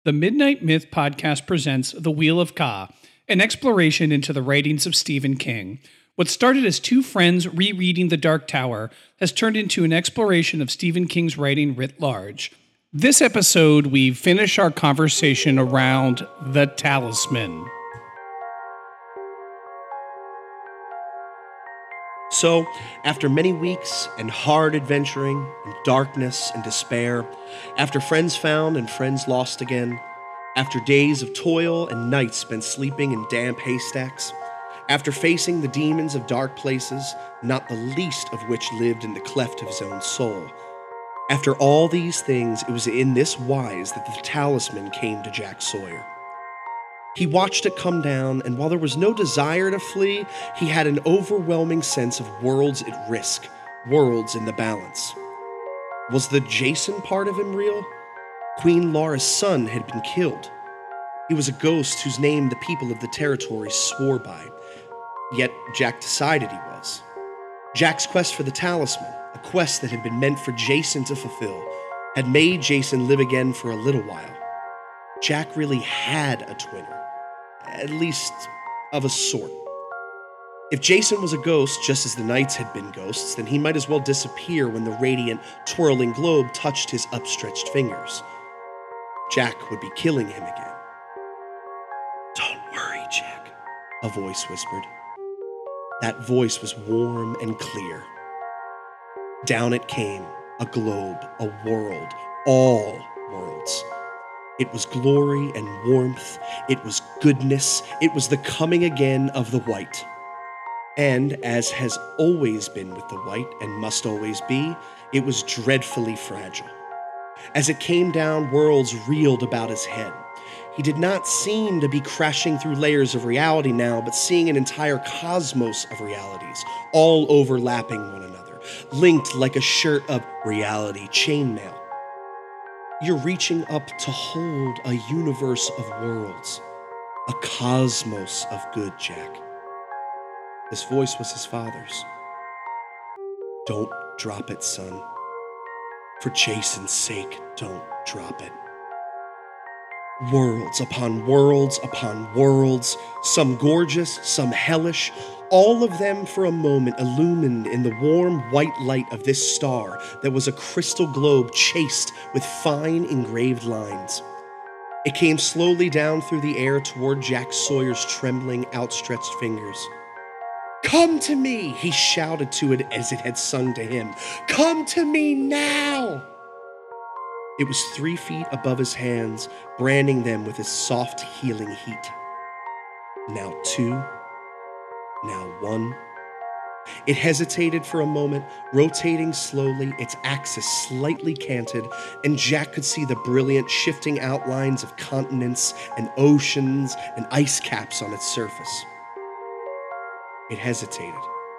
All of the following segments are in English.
The Midnight Myth podcast presents The Wheel of Ka, an exploration into the writings of Stephen King. What started as two friends rereading The Dark Tower has turned into an exploration of Stephen King's writing writ large. This episode, we finish our conversation around The Talisman. So, after many weeks and hard adventuring, and darkness and despair, after friends found and friends lost again, after days of toil and nights spent sleeping in damp haystacks, after facing the demons of dark places, not the least of which lived in the cleft of his own soul, after all these things, it was in this wise that the talisman came to Jack Sawyer. He watched it come down, and while there was no desire to flee, he had an overwhelming sense of worlds at risk, worlds in the balance. Was the Jason part of him real? Queen Laura's son had been killed. He was a ghost whose name the people of the territory swore by. Yet Jack decided he was. Jack's quest for the talisman, a quest that had been meant for Jason to fulfill, had made Jason live again for a little while. Jack really had a twinner. At least, of a sort. If Jason was a ghost, just as the knights had been ghosts, then he might as well disappear when the radiant, twirling globe touched his upstretched fingers. Jack would be killing him again. "Don't worry, Jack," a voice whispered. That voice was warm and clear. Down it came, a globe, a world, all worlds. It was glory and warmth, it was goodness, it was the coming again of the white. And, as has always been with the white and must always be, it was dreadfully fragile. As it came down, worlds reeled about his head. He did not seem to be crashing through layers of reality now, but seeing an entire cosmos of realities, all overlapping one another, linked like a shirt of reality chainmail. You're reaching up to hold a universe of worlds, a cosmos of good, Jack. This voice was his father's. "Don't drop it, son. For Jason's sake, don't drop it." Worlds upon worlds upon worlds, some gorgeous, some hellish, all of them for a moment illumined in the warm white light of this star that was a crystal globe chased with fine engraved lines. It came slowly down through the air toward Jack Sawyer's trembling, outstretched fingers. "Come to me," he shouted to it as it had sung to him. "Come to me now!" It was 3 feet above his hands, branding them with his soft, healing heat. Now 2. Now 1. It hesitated for a moment, rotating slowly, its axis slightly canted, and Jack could see the brilliant shifting outlines of continents and oceans and ice caps on its surface. It hesitated,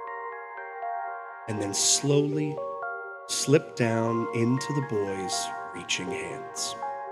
and then slowly slipped down into the boy's reaching hands.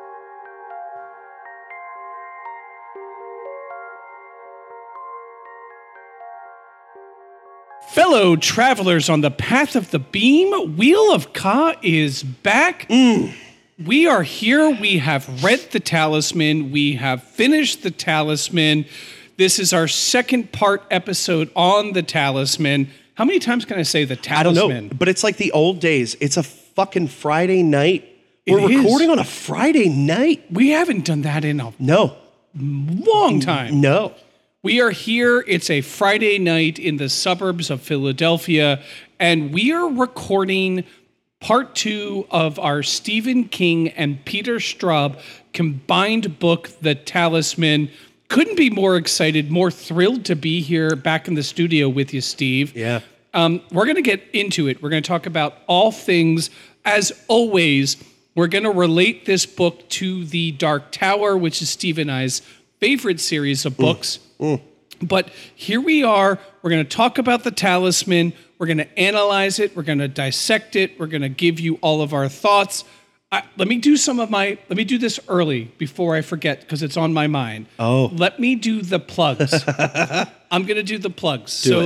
Fellow travelers on the path of the beam, Wheel of Ka is back. We are here. We have read The Talisman. We have finished The Talisman. This is our second part episode on The Talisman. How many times can I say The Talisman? I don't know, but it's like the old days. It's a fucking Friday night. We're recording on a Friday night. We haven't done that in a long time. No. We are here. It's a Friday night in the suburbs of Philadelphia, and we are recording part 2 of our Stephen King and Peter Straub combined book, The Talisman. Couldn't be more excited, more thrilled to be here back in the studio with you, Steve. Yeah. We're going to get into it. We're going to talk about all things. As always, we're going to relate this book to The Dark Tower, which is Steve and I's favorite series of books. But here we are. We're going to talk about The Talisman. We're going to analyze it. We're going to dissect it. We're going to give you all of our thoughts. Let me do this early before I forget, because it's on my mind. Oh. Let me do the plugs. I'm going to do the plugs. Do it.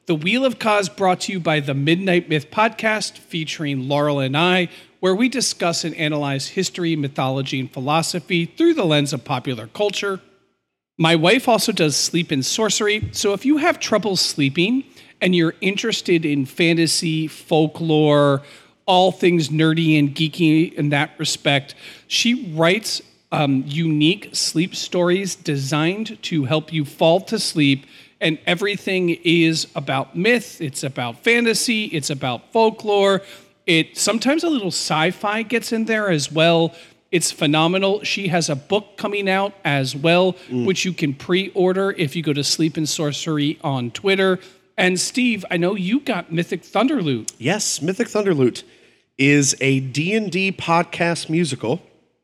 The Wheel of Ka is brought to you by the Midnight Myth podcast, featuring Laurel and I, where we discuss and analyze history, mythology, and philosophy through the lens of popular culture. My wife also does Sleep and Sorcery, so if you have trouble sleeping and you're interested in fantasy, folklore, all things nerdy and geeky in that respect, she writes unique sleep stories designed to help you fall to sleep. And everything is about myth, it's about fantasy, it's about folklore. It sometimes a little sci-fi gets in there as well. It's phenomenal. She has a book coming out as well, which you can pre-order if you go to Sleep and Sorcery on Twitter. And Steve, I know you got Mythic Thunderlute. Yes, Mythic Thunderlute is a D&D podcast musical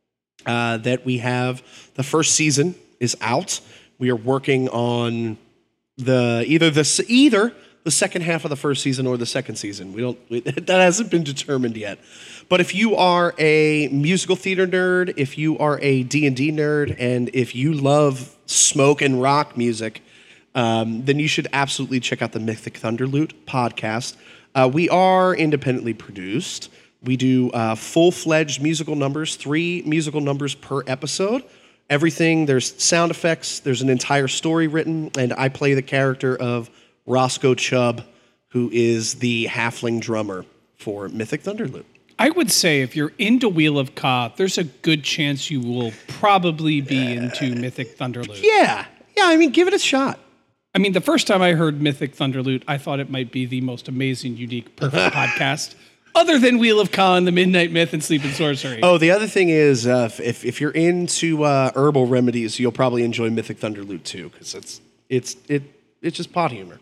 that we have. The first season is out. We are working on either the second half of the first season or the second season. That hasn't been determined yet. But if you are a musical theater nerd, if you are a D&D nerd, and if you love smoke and rock music, then you should absolutely check out the Mythic Thunderlute podcast. We are independently produced. We do full-fledged musical numbers, 3 musical numbers per episode. Everything, there's sound effects, there's an entire story written, and I play the character of Roscoe Chubb, who is the halfling drummer for Mythic Thunderlute. I would say if you're into Wheel of Ka, there's a good chance you will probably be into Mythic Thunderlute. Yeah, I mean, give it a shot. I mean, the first time I heard Mythic Thunderlute, I thought it might be the most amazing, unique, perfect podcast, other than Wheel of Ka and the Midnight Myth and Sleep and Sorcery. Oh, the other thing is, if you're into herbal remedies, you'll probably enjoy Mythic Thunderlute too, because it's just pot humor.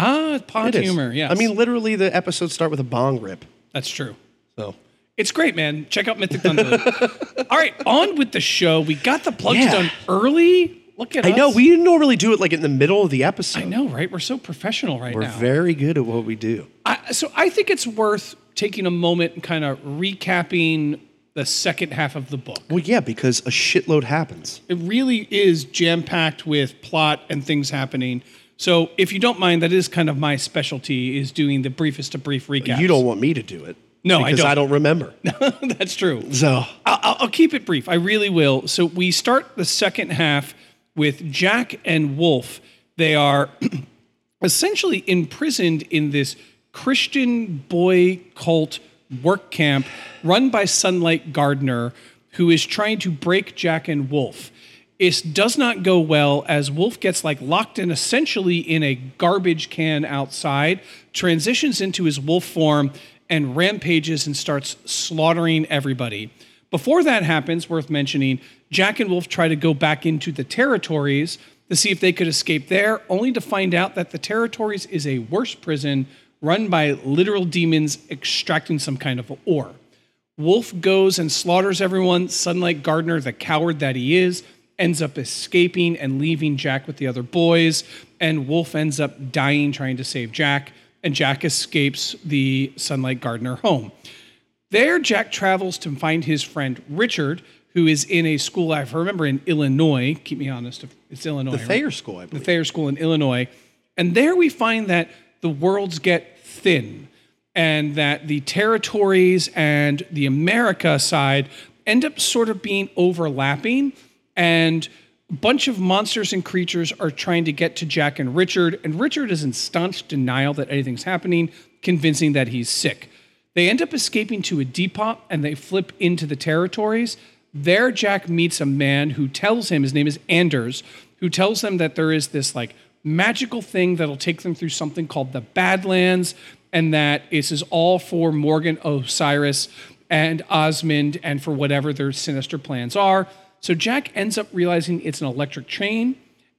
Pot humor, yes. I mean, literally, the episodes start with a bong rip. That's true. So it's great, man. Check out Mythic Thunderlute. All right, on with the show. We got the plugs done early. Look at us. I know, we didn't normally do it like in the middle of the episode. I know, right? We're so professional now. We're very good at what we do. So I think it's worth taking a moment and kind of recapping the second half of the book. Well, yeah, because a shitload happens. It really is jam-packed with plot and things happening. So if you don't mind, that is kind of my specialty, is doing the briefest of brief recaps. You don't want me to do it. No, I don't. Because I don't remember. That's true. So I'll keep it brief. I really will. So we start the second half with Jack and Wolf. They are essentially imprisoned in this Christian boy cult work camp run by Sunlight Gardner, who is trying to break Jack and Wolf. It does not go well, as Wolf gets locked in essentially in a garbage can outside, transitions into his wolf form, and rampages and starts slaughtering everybody. Before that happens, worth mentioning, Jack and Wolf try to go back into the territories to see if they could escape there, only to find out that the territories is a worse prison run by literal demons extracting some kind of ore. Wolf goes and slaughters everyone. Sunlight Gardner, the coward that he is, ends up escaping and leaving Jack with the other boys, and Wolf ends up dying trying to save Jack, and Jack escapes the Sunlight Gardner home. There, Jack travels to find his friend Richard, who is in a school, I remember, in Illinois. Keep me honest, it's Illinois. The Thayer School, I believe. The Thayer School in Illinois. And there we find that the worlds get thin, and that the territories and the America side end up sort of being overlapping, and a bunch of monsters and creatures are trying to get to Jack and Richard is in staunch denial that anything's happening, convincing that he's sick. They end up escaping to a depot, and they flip into the territories. There, Jack meets a man who tells him, his name is Anders, who tells them that there is this magical thing that'll take them through something called the Badlands, and that this is all for Morgan Osiris and Osmond and for whatever their sinister plans are. So Jack ends up realizing it's an electric train.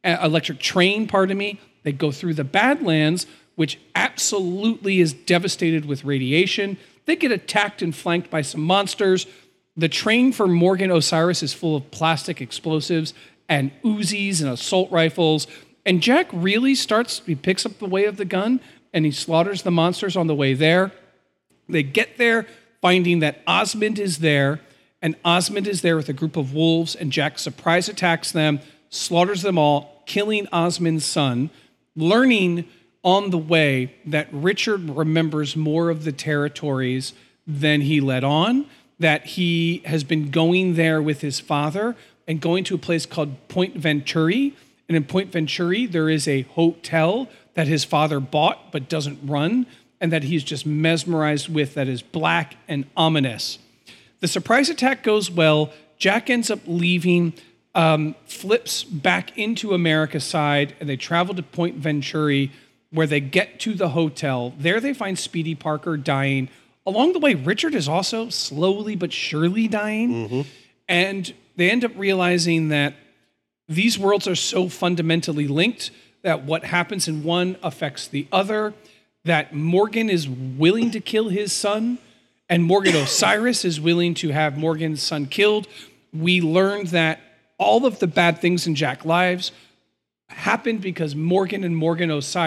They go through the Badlands, which absolutely is devastated with radiation. They get attacked and flanked by some monsters. The train for Morgan Osiris is full of plastic explosives and Uzis and assault rifles. And Jack really he picks up the way of the gun, and he slaughters the monsters on the way there. They get there, finding that Osmond is there, and Osmond is there with a group of wolves, and Jack surprise attacks them, slaughters them all, killing Osmond's son, learning on the way that Richard remembers more of the territories than he let on, that he has been going there with his father and going to a place called Point Venturi. And in Point Venturi, there is a hotel that his father bought but doesn't run, and that he's just mesmerized with, that is black and ominous. The surprise attack goes well. Jack ends up leaving, flips back into America's side, and they travel to Point Venturi, where they get to the hotel. There they find Speedy Parker dying. Along the way, Richard is also slowly but surely dying. And they end up realizing that these worlds are so fundamentally linked that what happens in one affects the other, that Morgan is willing to kill his son, and Morgan Osiris is willing to have Morgan's son killed. We learned that all of the bad things in Jack's lives happened because Morgan and Morgan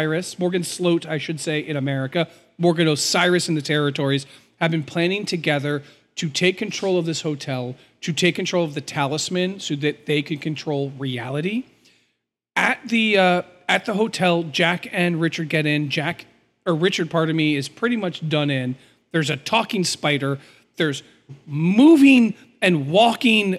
Sloat, I should say, in America, Morgan Osiris in the territories, have been planning together to take control of this hotel, to take control of the talisman so that they could control reality. At the hotel, Jack and Richard get in. Richard, is pretty much done in. There's a talking spider. There's moving and walking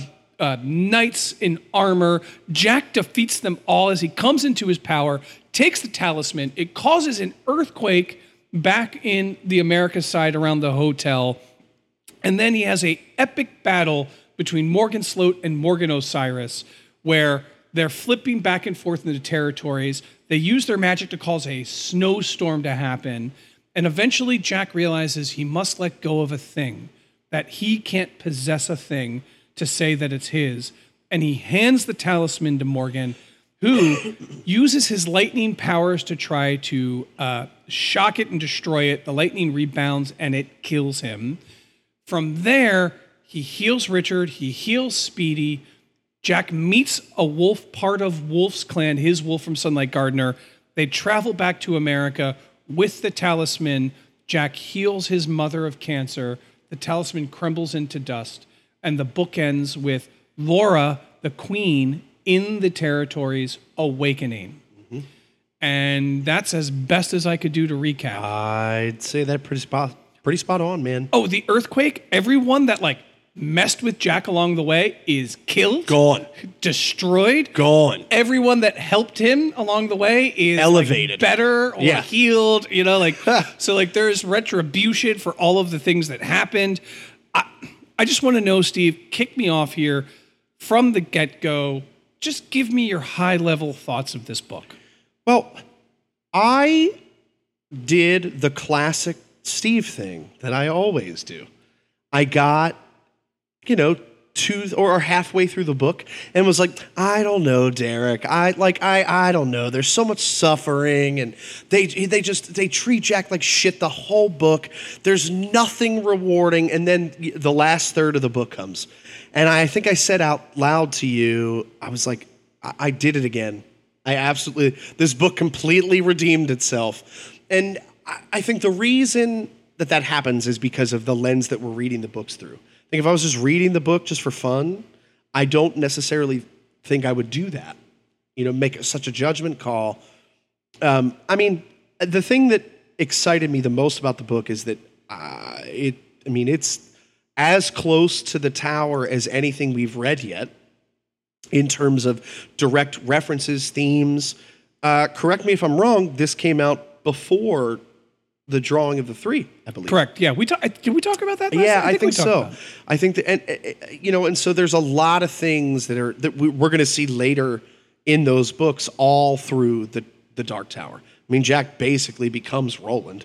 knights in armor. Jack defeats them all as he comes into his power, takes the talisman. It causes an earthquake back in the America side around the hotel. And then he has an epic battle between Morgan Sloat and Morgan Osiris, where they're flipping back and forth in the territories. They use their magic to cause a snowstorm to happen. And eventually Jack realizes he must let go of a thing, that he can't possess a thing to say that it's his. And he hands the talisman to Morgan, who uses his lightning powers to try to shock it and destroy it. The lightning rebounds and it kills him. From there, he heals Richard, he heals Speedy. Jack meets a wolf, part of Wolf's clan, his wolf from Sunlight Gardener. They travel back to America with the talisman. Jack heals his mother of cancer. The talisman crumbles into dust. And the book ends with Laura, the queen, in the territories awakening. And that's as best as I could do to recap. I'd say that pretty spot on, man. Oh, the earthquake, everyone that messed with Jack along the way is killed. Gone. Destroyed. Gone. Everyone that helped him along the way is elevated. Better or healed. So there's retribution for all of the things that happened. I just want to know, Steve, kick me off here from the get-go. Just give me your high-level thoughts of this book. Well, I did the classic Steve thing that I always do. I got, two or halfway through the book and was like, I don't know, Derek. I don't know. There's so much suffering, and they treat Jack like shit the whole book. There's nothing rewarding, and then the last third of the book comes. And I think I said out loud to you, I was like, I did it again. This book completely redeemed itself. And I think the reason that happens is because of the lens that we're reading the books through. I think if I was just reading the book just for fun, I don't necessarily think I would do that. Make such a judgment call. The thing that excited me the most about the book is that it's as close to the Tower as anything we've read yet in terms of direct references, themes. Correct me if I'm wrong, this came out before the drawing of the three, I believe. Correct. Yeah. Did we talk about that? Yeah, I think so. I think that, and so there's a lot of things that we're going to see later in those books, all through the Dark Tower. Jack basically becomes Roland.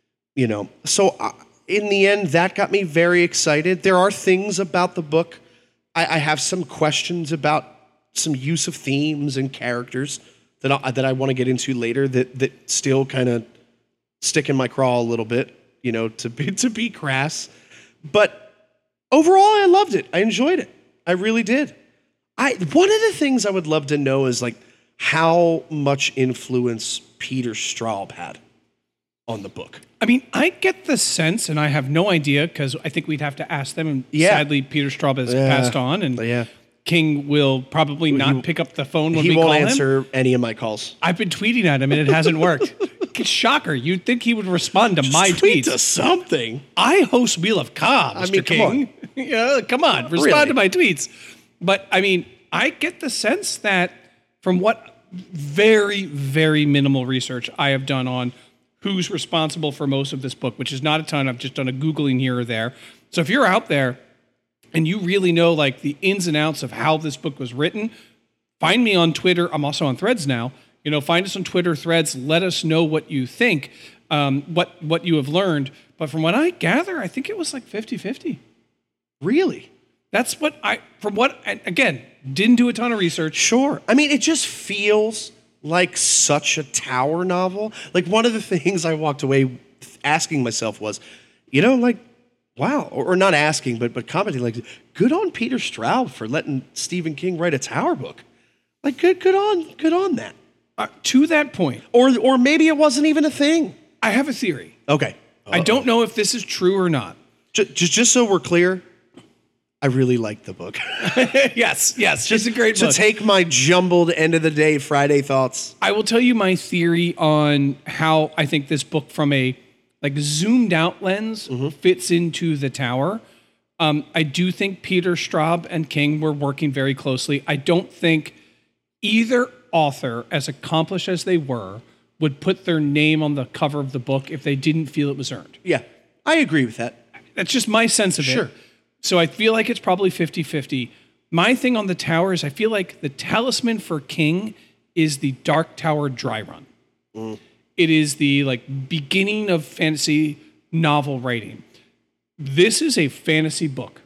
So in the end, that got me very excited. There are things about the book. I have some questions about some use of themes and characters that I want to get into later that still kind of stick in my craw a little bit, to be crass. But overall, I loved it. I enjoyed it. I really did. One of the things I would love to know is how much influence Peter Straub had on the book. I get the sense, and I have no idea because I think we'd have to ask them. And sadly, Peter Straub has passed on. And King will probably not pick up the phone when He we call won't him. answer any of my calls. I've been tweeting at him and it hasn't worked. Shocker. You'd think he would respond to my Tweet tweets. to something. I host Wheel of Cobb, Mr. mean, King. Yeah, come on, respond Really? to my tweets. But I mean, I get the sense that from what very, very minimal research I have done on who's responsible for most of this book, which is not a ton. I've just done a Googling here or there. So if you're out there and you really know like the ins and outs of how this book was written, find me on Twitter. I'm also on Threads now. Find us on Twitter, Threads. Let us know what you think, what you have learned. But from what I gather, I think it was like 50-50. Really? That's and again, didn't do a ton of research. Sure. I mean, it just feels like such a Tower novel. Like one of the things I walked away asking myself was, wow, or not asking, but commenting like, good on Peter Straub for letting Stephen King write a Tower book. Like good on that. To that point, Or maybe it wasn't even a thing. I have a theory. Okay. I don't know if this is true or not. Just so we're clear, I really like the book. Yes, it's a great To book. take my jumbled end of the day Friday thoughts. I will tell you my theory on how I think this book from a zoomed out lens fits into the Tower. I do think Peter Straub and King were working very closely. I don't think either author, as accomplished as they were, would put their name on the cover of the book if they didn't feel it was earned. Yeah, I agree with that. That's just my sense of it. Sure. So I feel like it's probably 50-50. My thing on the Tower is I feel like the talisman for King is the Dark Tower dry run. It is the beginning of fantasy novel writing. This is a fantasy book.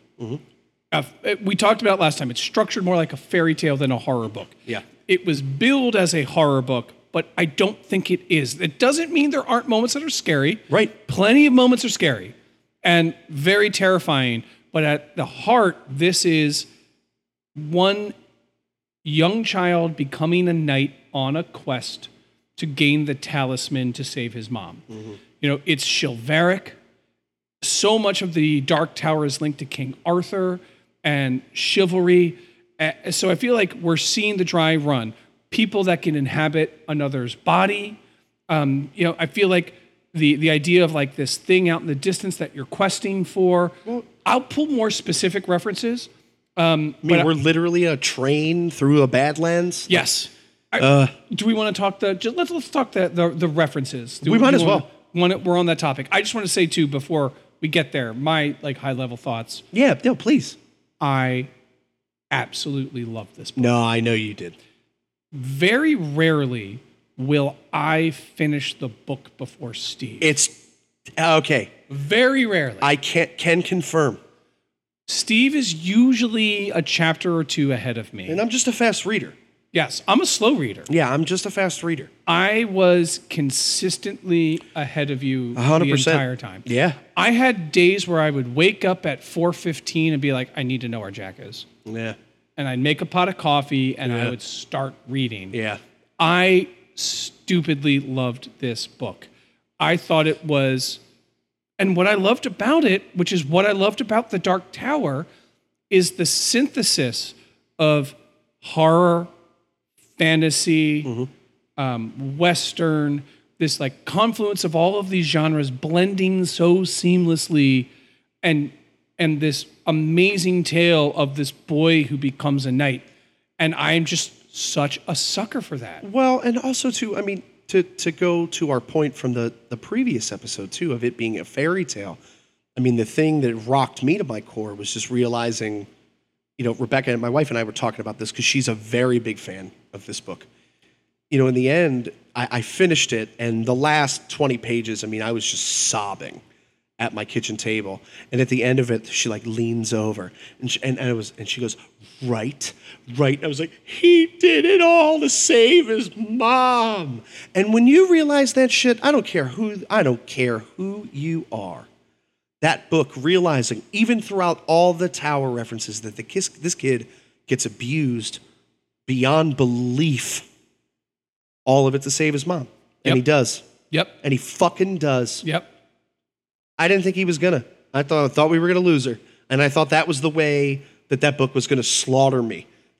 We talked about last time. It's structured more like a fairy tale than a horror book. Yeah. It was billed as a horror book, but I don't think it is. It doesn't mean there aren't moments that are scary. Right. Plenty of moments are scary and very terrifying. But at the heart, this is one young child becoming a knight on a quest to gain the talisman to save his mom. It's chivalric. So much of the Dark Tower is linked to King Arthur and chivalry. So I feel like we're seeing the dry run. People that can inhabit another's body. I feel like the idea of this thing out in the distance that you're questing for. Well, I'll pull more specific references. We're literally a train through a Badlands. Yes. Do we want to talk let's talk the references. We might as well. We're on that topic. I just want to say too, before we get there, my high level thoughts. Yeah, no, please. I absolutely love this book. No, I know you did. Very rarely will I finish the book before Steve. It's okay. Very rarely. I can confirm. Steve is usually a chapter or two ahead of me. And I'm just a fast reader. Yes, I'm a slow reader. Yeah, I'm just a fast reader. I was consistently ahead of you 100%. the entire time. Yeah. I had days where I would wake up at 4:15 and be like, I need to know where Jack is. Yeah. And I'd make a pot of coffee and I would start reading. Yeah. I stupidly loved this book. I thought it was, and what I loved about it, which is what I loved about The Dark Tower, is the synthesis of horror, fantasy, Western, this confluence of all of these genres blending so seamlessly, and this amazing tale of this boy who becomes a knight. And I am just such a sucker for that. Well, and also too, I mean, to go to our point from the previous episode too, of it being a fairy tale. I mean, the thing that rocked me to my core was just realizing, Rebecca and my wife and I were talking about this because she's a very big fan of this book. In the end, I finished it, and the last 20 pages, I mean, I was just sobbing at my kitchen table. And at the end of it, she leans over and she goes, right. And I was like, he did it all to save his mom. And when you realize that shit, I don't care who you are. That book, realizing even throughout all the Tower references that this kid gets abused beyond belief, all of it to save his mom. And he does. Yep. And he fucking does. Yep. I didn't think he was gonna. I thought we were gonna lose her. And I thought that was the way that book was gonna slaughter me.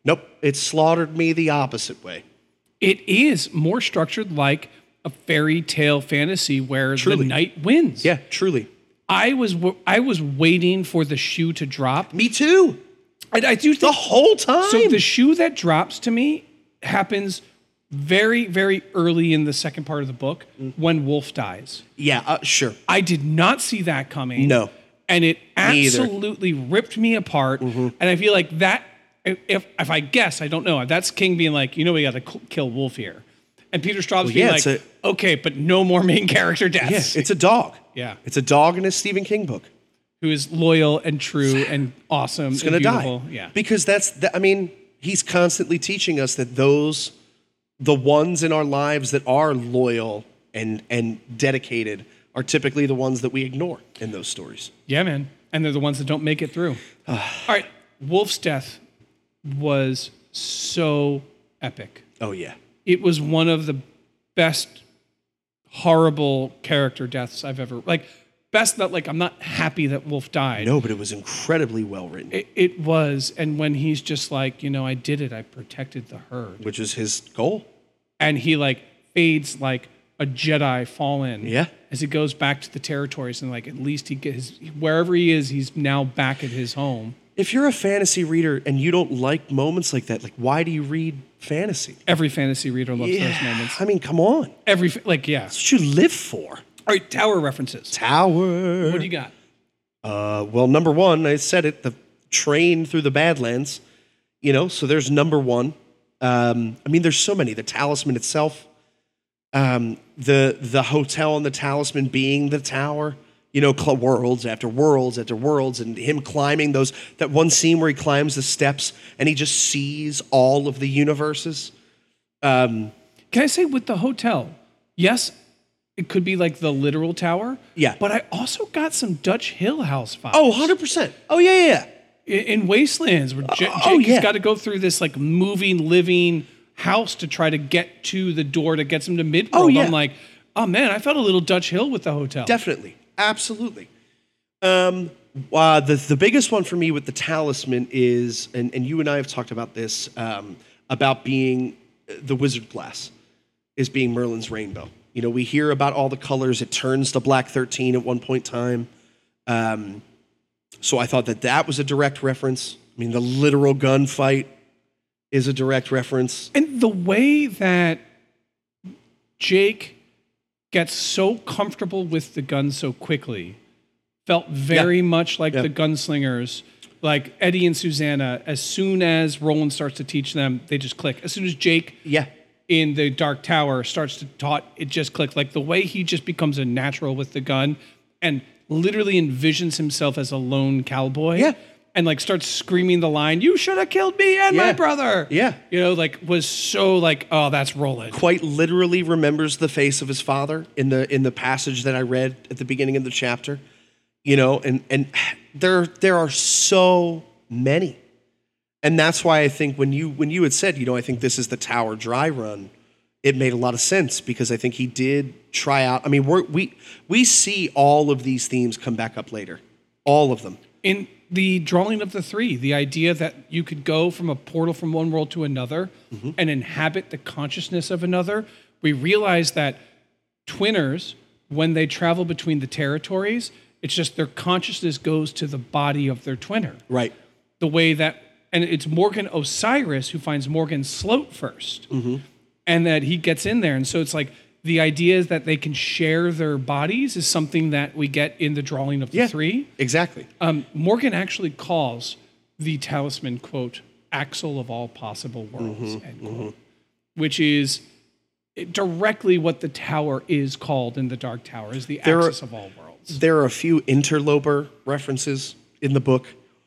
Nope. It slaughtered me the opposite way. It is more structured like a fairy tale fantasy where Truly. the knight wins. Yeah, truly. I was waiting for the shoe to drop. Me too. I do think The whole time. so. The shoe that drops to me happens very, very early in the second part of the book when Wolf dies. Yeah, sure. I did not see that coming. No. And it either. absolutely ripped me apart. And I feel like that, if I guess, I don't know, that's King being like, we got to kill Wolf here. And Peter Straub's being like, okay, but no more main character deaths. Yeah, it's a dog. Yeah. It's a dog in a Stephen King book. Who is loyal and true and awesome. It's going to die. Yeah. Because he's constantly teaching us that the ones in our lives that are loyal and dedicated are typically the ones that we ignore in those stories. Yeah, man. And they're the ones that don't make it through. All right. Wolf's death was so epic. Oh, yeah. It was one of the best horrible character deaths I've ever, best that, I'm not happy that Wolf died. No, but it was incredibly well written. It was. And when he's just like, I did it. I protected the herd. Which is his goal. And he fades like a Jedi fallen. Yeah. As he goes back to the territories and at least he gets wherever he is, he's now back at his home. If you're a fantasy reader and you don't like moments like that, why do you read fantasy? Every fantasy reader loves those moments. I mean, come on. Yeah. That's what you live for. All right, tower references. Tower. What do you got? Well, number one, I said it, the train through the Badlands. So there's number one. There's so many. The talisman itself, the hotel and the talisman being the tower. Worlds after worlds after worlds, and him climbing that one scene where he climbs the steps and he just sees all of the universes. Can I say with the hotel, yes, it could be the literal tower. Yeah. But I also got some Dutch Hill House vibes. Oh, 100%. Oh, yeah. In Wastelands, where Jake has got to go through this moving, living house to try to get to the door that gets him to Midworld. Oh, yeah. I'm like, oh man, I felt a little Dutch Hill with the hotel. Definitely. Absolutely. The biggest one for me with the talisman is, and you and I have talked about this, about being the wizard glass, is being Merlin's rainbow. We hear about all the colors. It turns to Black 13 at one point in time. So I thought that was a direct reference. The literal gunfight is a direct reference. And the way that Jake gets so comfortable with the gun so quickly felt very much like the gunslingers, like Eddie and Susanna. As soon as Roland starts to teach them, they just click. As soon as Jake in the Dark Tower starts to taught, it just clicks. The way he just becomes a natural with the gun and literally envisions himself as a lone cowboy. Yeah. And starts screaming the line, "You should have killed me and my brother." Yeah. Was so oh, that's Roland. Quite literally remembers the face of his father in the passage that I read at the beginning of the chapter. And there are so many. And that's why I think when you had said, I think this is the Tower dry run, it made a lot of sense because I think he did try out. We see all of these themes come back up later. All of them. In the Drawing of the Three, the idea that you could go from a portal from one world to another and inhabit the consciousness of another, we realize that twinners, when they travel between the territories, it's just their consciousness goes to the body of their twinner. Right. The way that, and it's Morgan Osiris who finds Morgan Sloat first, and that he gets in there. And so it's the idea is that they can share their bodies is something that we get in the Drawing of the Three. Exactly. Morgan actually calls the talisman, quote, Axle of all possible worlds, end quote, which is directly what the tower is called in the Dark Tower, is the axis of all worlds. There are a few interloper references in the book.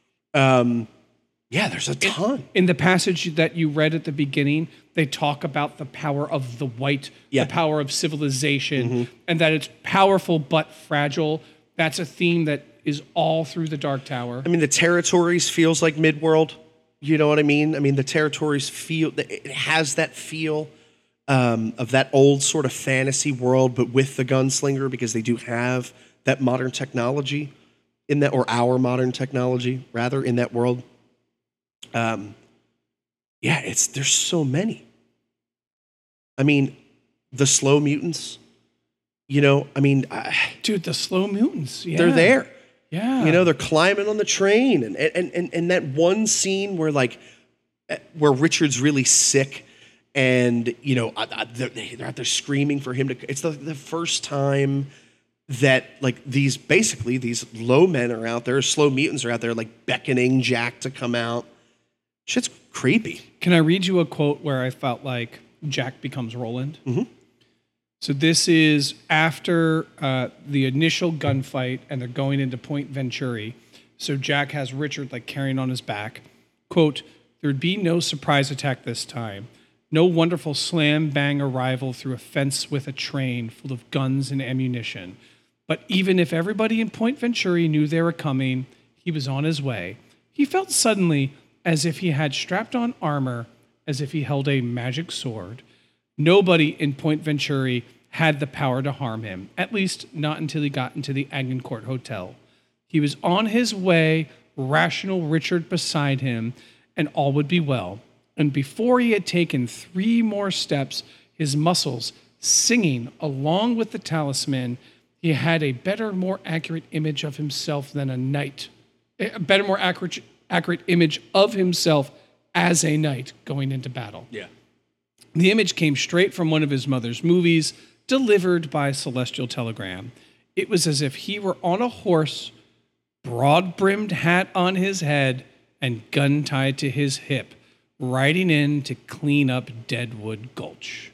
There's a ton. In the passage that you read at the beginning, they talk about the power of the white, the power of civilization, and that it's powerful but fragile. That's a theme that is all through the Dark Tower. The territories feels like Midworld. You know what I mean? The territories it has that feel of that old sort of fantasy world, but with the gunslinger, because they do have that modern technology in that, or our modern technology, rather, in that world. Yeah, there's so many. I mean, the slow mutants, Dude, the slow mutants. Yeah. they're there. Yeah. They're climbing on the train, and that one scene where Richard's really sick, and they're out there screaming for him to. It's the first time that these low men are out there, slow mutants are out there, like beckoning Jack to come out. Shit's creepy. Can I read you a quote where I felt like Jack becomes Roland? Mm-hmm. So this is after the initial gunfight, and they're going into Point Venturi. So Jack has Richard carrying on his back. Quote, "There would be no surprise attack this time. No wonderful slam-bang arrival through a fence with a train full of guns and ammunition. But even if everybody in Point Venturi knew they were coming, he was on his way. He felt suddenly as if he had strapped on armor, as if he held a magic sword. Nobody in Point Venturi had the power to harm him, at least not until he got into the Agincourt Hotel. He was on his way, rational Richard beside him, and all would be well. And before he had taken 3 more steps, his muscles singing along with the talisman, he had a better, more accurate image of himself than a knight. A better, more accurate image of himself as a knight going into battle. Yeah. The image came straight from one of his mother's movies, delivered by celestial telegram. It was as if he were on a horse, broad-brimmed hat on his head, and gun tied to his hip, riding in to clean up Deadwood Gulch."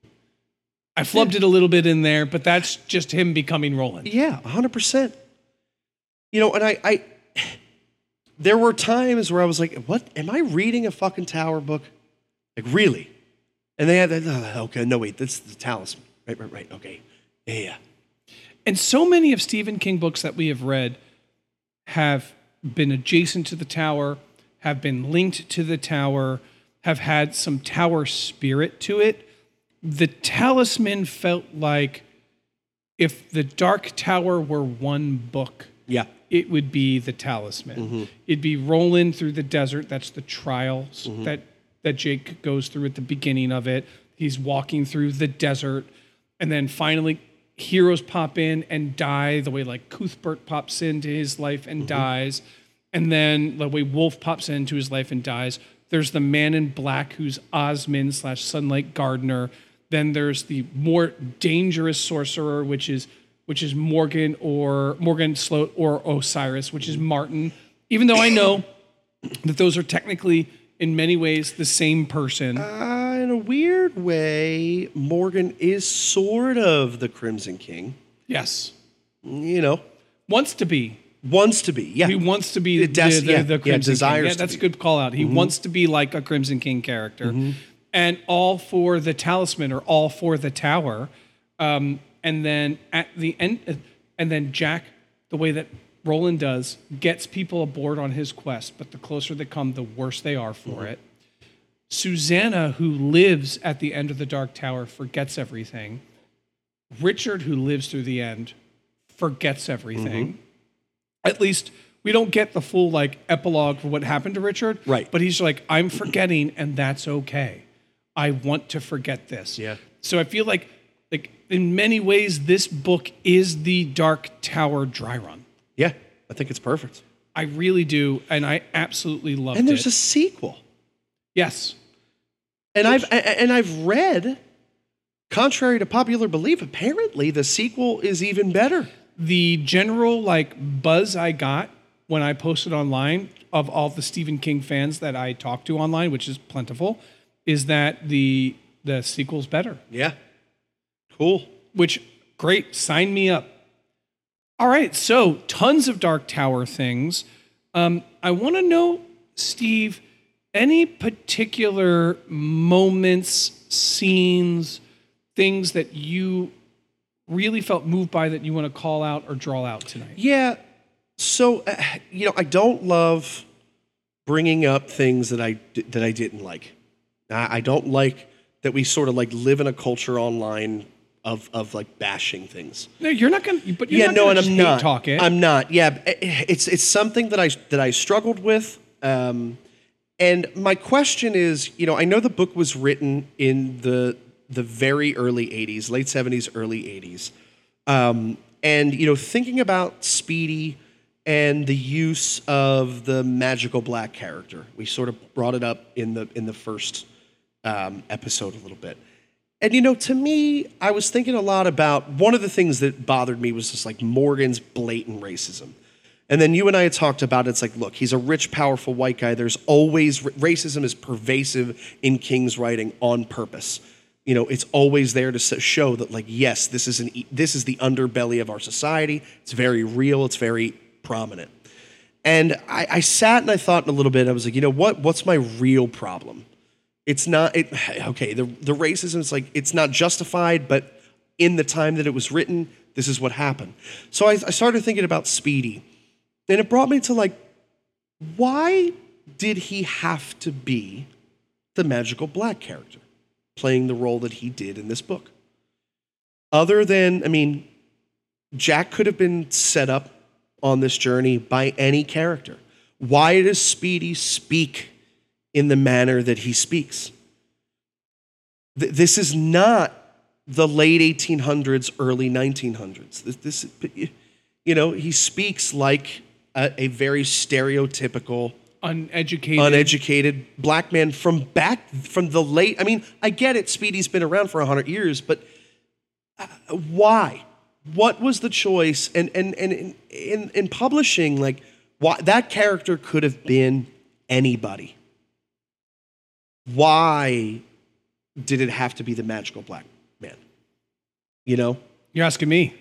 I flubbed it a little bit in there, but that's just him becoming Roland. Yeah, 100%. And I there were times where I was like, what? Am I reading a fucking Tower book? Really? And they had that, okay, no, wait, that's the talisman. Right, okay. Yeah. And so many of Stephen King books that we have read have been adjacent to the Tower, have been linked to the Tower, have had some Tower spirit to it. The Talisman felt like if the Dark Tower were one book, Yeah. it would be the Talisman. It'd be Roland through the desert. That's the trials that Jake goes through at the beginning of it. He's walking through the desert, and then finally heroes pop in and die the way Cuthbert pops into his life and dies, and then the way Wolf pops into his life and dies. There's the Man in Black who's Osmond / Sunlight Gardener. Then there's the more dangerous sorcerer, which is Morgan Sloat or Osiris, which is Martin. Even though I know that those are technically, in many ways, the same person. In a weird way, Morgan is sort of the Crimson King. Yes. Wants to be. Yeah. He wants to be the Crimson King. Yeah, that's a good call out. He wants to be like a Crimson King character. And all for the talisman or all for the Tower. And then at the end, and then Jack, the way that Roland does, gets people aboard on his quest, but the closer they come, the worse they are for it. Susanna, who lives at the end of the Dark Tower, forgets everything. Richard, who lives through the end, forgets everything. At least we don't get the full epilogue for what happened to Richard. Right. But he's like, I'm forgetting, and that's okay. I want to forget this. Yeah. So I feel like in many ways, this book is the Dark Tower dry run. Yeah, I think it's perfect. I really do, and I absolutely loved it. And there's a sequel. Yes. And I've read, contrary to popular belief, apparently the sequel is even better. The general buzz I got when I posted online of all the Stephen King fans that I talked to online, which is plentiful, is that the sequel's better. Yeah. Cool. Which, great, sign me up. All right, so tons of Dark Tower things. I want to know, Steve, any particular moments, scenes, things that you really felt moved by that you want to call out or draw out tonight? Yeah. So, I don't love bringing up things that I didn't like. I don't like that we sort of live in a culture online of bashing things. No, you're not going to. But you're not going to I'm not. Talk it. I'm not. Yeah, it's something that I struggled with, and And my question is, I know the book was written in the very early 80s, late 70s, early 80s. And, thinking about Speedy and the use of the magical black character, we sort of brought it up in the first episode a little bit. And, to me, I was thinking a lot about one of the things that bothered me was just like Morgan's blatant racism. And then you and I had talked about it's like, look, he's a rich, powerful white guy. There's always racism is pervasive in King's writing on purpose. It's always there to show that, like, yes, this is the underbelly of our society. It's very real. It's very prominent. And I sat and I thought a little bit. I was like, what's my real problem? It's not okay. The racism is like it's not justified, but in the time that it was written, this is what happened. So I started thinking about Speedy. And it brought me to like, why did he have to be the magical black character playing the role that he did in this book? Other than, Jack could have been set up on this journey by any character. Why does Speedy speak in the manner that he speaks? This is not the late 1800s, early 1900s. He speaks like a very stereotypical, uneducated black man from the late. I get it. Speedy's been around for 100 years, but why? What was the choice? And in publishing, like, why that character could have been anybody. Why did it have to be the magical black man? You're asking me.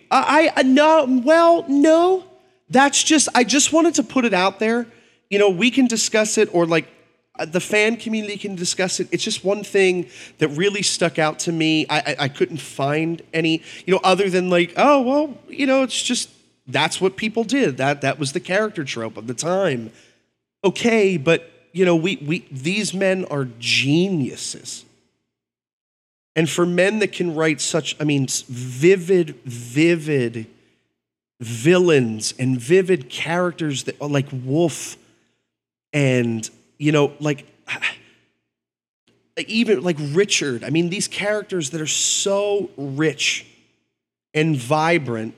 No. That's just, I just wanted to put it out there. We can discuss it, or like the fan community can discuss it. It's just one thing that really stuck out to me. I couldn't find any, other than like, oh, well, it's just, that's what people did. That was the character trope of the time. Okay, but, these men are geniuses. And for men that can write such, vivid villains and vivid characters that are like Wolf and, even like Richard. These characters that are so rich and vibrant.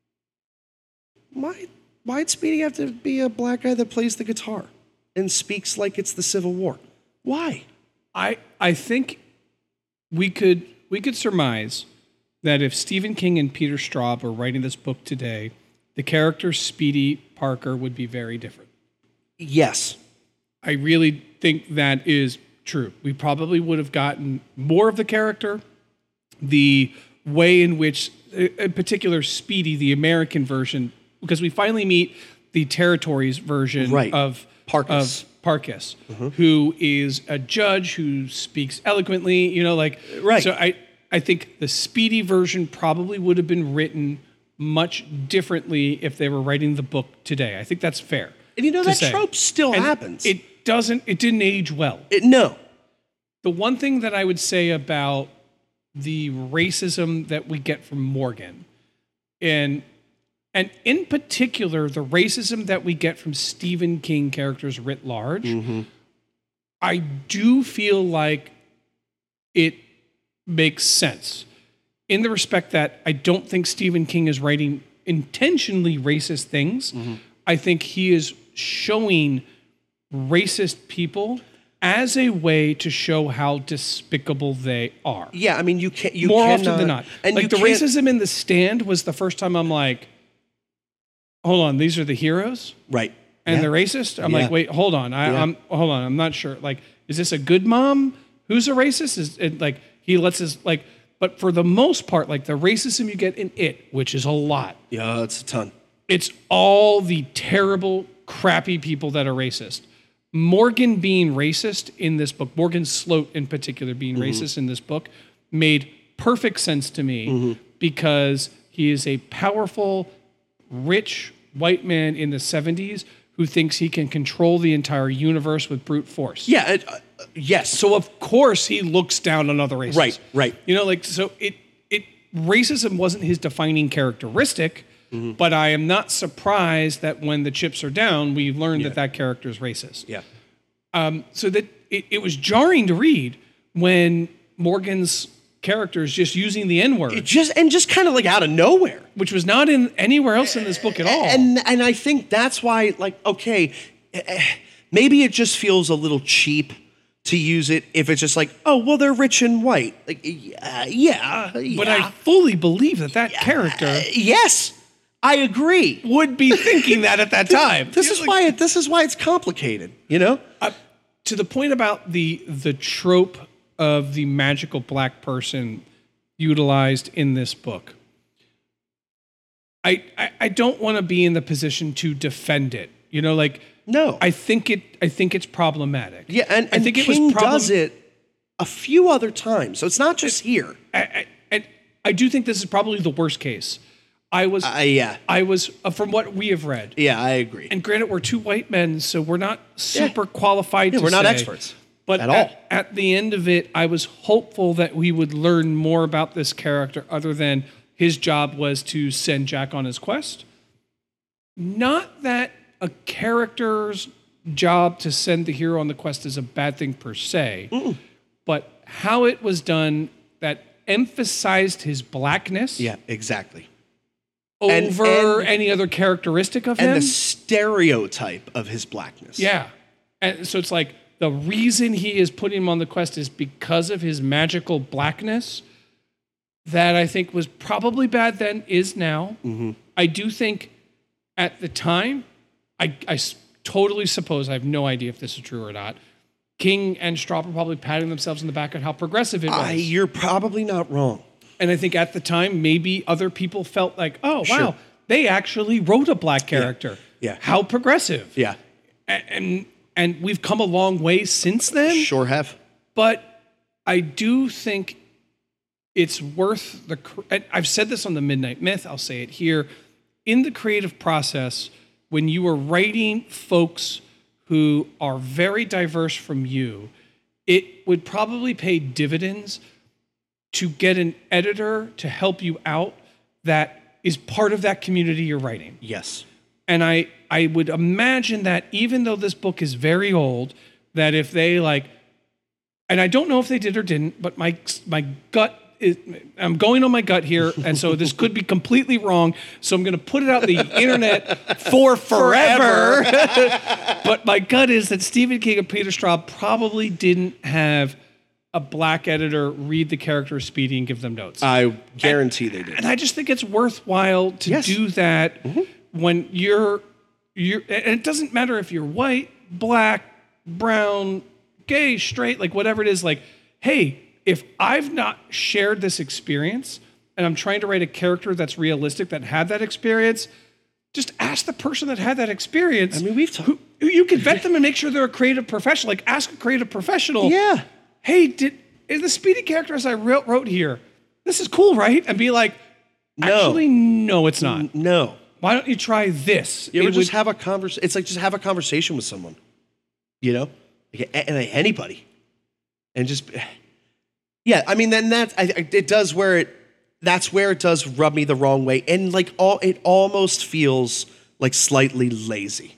Why'd Speedy have to be a black guy that plays the guitar and speaks like it's the Civil War? Why? I think we could surmise that if Stephen King and Peter Straub were writing this book today, the character Speedy Parker would be very different. Yes. I really think that is true. We probably would have gotten more of the character, the way in which, in particular, Speedy, the American version, because we finally meet the Territories version of Parkus. Who is a judge who speaks eloquently, So I think the Speedy version probably would have been written much differently if they were writing the book today. I think that's fair. And that trope still happens. It didn't age well. No. The one thing that I would say about the racism that we get from Morgan, and in particular, the racism that we get from Stephen King characters writ large, I do feel like it makes sense in the respect that I don't think Stephen King is writing intentionally racist things. I think he is showing racist people as a way to show how despicable they are. Yeah, you can't. More often than not. And like the racism in The Stand was the first time I'm like, hold on, these are the heroes? Right. And they're racist? I'm like, wait, hold on. Hold on, I'm not sure. Like, is this a good mom who's a racist? Is it like he lets his like, but for the most part, like the racism you get in It, which is a lot. Yeah, it's a ton. It's all the terrible, crappy people that are racist. Morgan being racist in this book, Morgan Sloat in particular being racist in this book, made perfect sense to me because he is a powerful, rich white man in the 70s who thinks he can control the entire universe with brute force. Yeah, yes. So of course he looks down on other races. Right. So racism wasn't his defining characteristic, but I am not surprised that when the chips are down, we learn that character is racist. Yeah. So that it was jarring to read when Morgan's character is just using the N-word, just kind of like out of nowhere, which was not in anywhere else in this book at all. And I think that's why, like, okay, maybe it just feels a little cheap to use it if it's just like, oh, well, they're rich and white. Like, yeah. But I fully believe that character yes, I agree. would be thinking that at that time. This is why it's complicated, you know? To the point about the trope of the magical black person utilized in this book, I don't want to be in the position to defend it. You know, like, no, I think it's problematic. Yeah, and I think King does it a few other times, so it's not just here. I do think this is probably the worst case. I was from what we have read. Yeah, I agree. And granted, we're two white men, so we're not super qualified to we're not say, experts. But at all. At the end of it, I was hopeful that we would learn more about this character other than his job was to send Jack on his quest. Not that a character's job to send the hero on the quest is a bad thing per se, but how it was done that emphasized his blackness. Yeah, exactly. Over any other characteristic of him. And the stereotype of his blackness. Yeah. And so it's like the reason he is putting him on the quest is because of his magical blackness. That I think was probably bad then, is now. Mm-hmm. I do think at the time, I totally suppose, I have no idea if this is true or not, King and Straub were probably patting themselves in the back at how progressive it was. You're probably not wrong. And I think at the time, maybe other people felt like, oh, wow, they actually wrote a black character. Yeah. How progressive. Yeah. And we've come a long way since then. Sure have. But I do think it's worth and I've said this on the Midnight Myth, I'll say it here. In the creative process, when you are writing folks who are very diverse from you, it would probably pay dividends to get an editor to help you out that is part of that community you're writing. Yes. And I would imagine that even though this book is very old, that if they and I don't know if they did or didn't, but my gut is, I'm going on my gut here, and so this could be completely wrong, so I'm going to put it out on the internet for forever. But my gut is that Stephen King and Peter Straub probably didn't have a black editor read the character of Speedy and give them notes. I guarantee they did. And I just think it's worthwhile to do that when you're, and it doesn't matter if you're white, black, brown, gay, straight, like whatever it is, like, hey, if I've not shared this experience and I'm trying to write a character that's realistic that had that experience, just ask the person that had that experience. I mean, we've talked. You can vet them and make sure they're a creative professional. Like, ask a creative professional. Yeah. Hey, is the Speedy character as I wrote here, this is cool, right? And be like, actually, no, it's not. No. Why don't you try this? You ever just have a conversation? It's like just have a conversation with someone, you know, anybody, and just, yeah. I mean, then it does that's where it does rub me the wrong way, and like it almost feels like slightly lazy,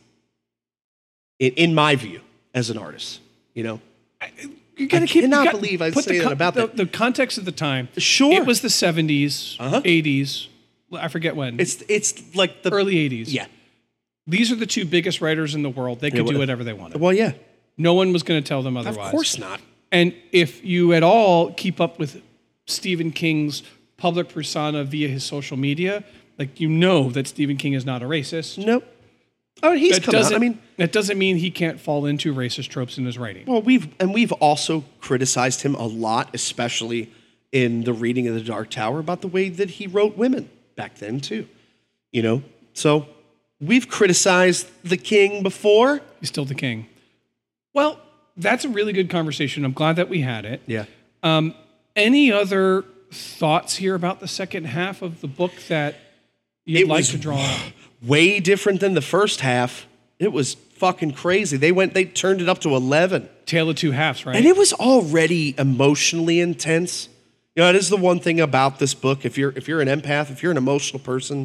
in my view, as an artist, you know. You gotta keep. I cannot believe I say that about the context of the time. Sure, it was the 70s, 80s. I forget when. It's like the early 80s. Yeah, these are the two biggest writers in the world. They could do whatever they wanted. Well, yeah. No one was going to tell them otherwise. Of course not. And if you at all keep up with Stephen King's public persona via his social media, like, you know that Stephen King is not a racist. Nope. Oh, he's coming out. I mean, that doesn't mean he can't fall into racist tropes in his writing. Well, we've also criticized him a lot, especially in the reading of The Dark Tower, about the way that he wrote women back then too. You know, so we've criticized the King before. He's still the King. Well, that's a really good conversation. I'm glad that we had it. Yeah. Any other thoughts here about the second half of the book that you'd like to draw on? Way different than the first half. It was fucking crazy. They turned it up to 11. Tale of Two Halves, right? And it was already emotionally intense. You know, it is the one thing about this book. If you're an empath, if you're an emotional person,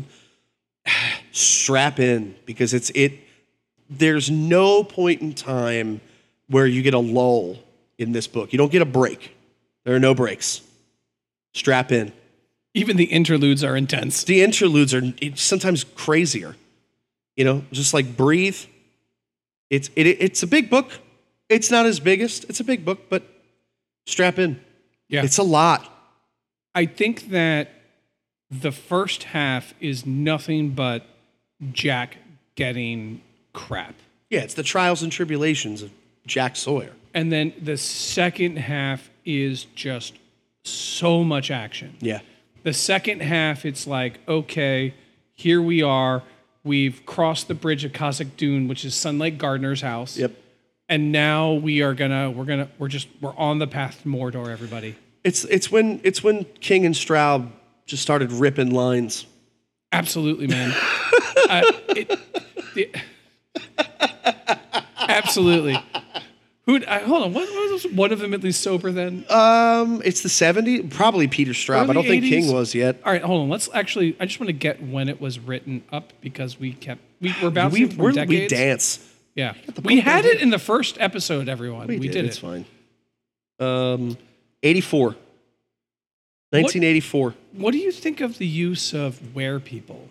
strap in, because there's no point in time where you get a lull in this book. You don't get a break. There are no breaks. Strap in. Even the interludes are intense. The interludes are sometimes crazier. Just like breathe. It's a big book. It's not his biggest. It's a big book, but strap in. Yeah. It's a lot. I think that the first half is nothing but Jack getting crap. Yeah, it's the trials and tribulations of Jack Sawyer. And then the second half is just so much action. Yeah. The second half, it's like, okay, here we are. We've crossed the bridge of Cossack Dune, which is Sunlight Gardner's house. Yep. And now we're on the path to Mordor, everybody. It's when King and Straub just started ripping lines. Absolutely, man. Absolutely. Hold on. What was one of them at least sober then? It's the 70s. Probably Peter Straub. Early I don't think 80s? King was yet. All right, hold on. Let's actually. I just want to get when it was written up because we're bouncing from decades. We dance. Yeah, we had it in the first episode. Everyone, we did it. It's fine. 84. 1984. What do you think of the use of werepeople?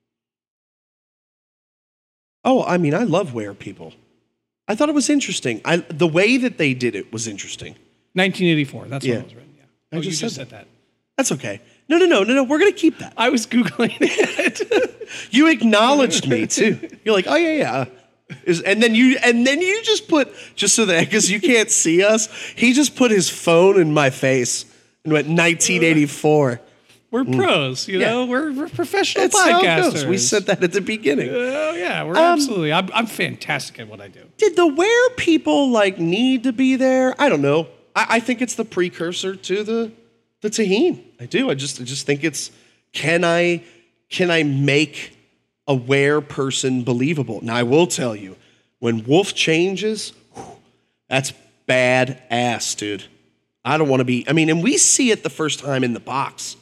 Oh, I mean, I love Werepeople. I thought it was interesting. The way that they did it was interesting. 1984. That's when it was written. Yeah. I You just just said said that. That's okay. No. We're going to keep that. I was Googling it. You acknowledged me too. You're like, oh yeah. And then you just put, just so that, because you can't see us, he just put his phone in my face and went 1984. We're pros, you know. We're professional That's how it podcasters. goes. We said that at the beginning. Oh yeah, we're absolutely. I'm fantastic at what I do. Did the Werepeople need to be there? I don't know. I think it's the precursor to the Taheen. I do. I just think it's can I make a were person believable? Now I will tell you, when Wolf changes, that's badass, dude. I don't want to be. I mean, and we see it the first time in the box.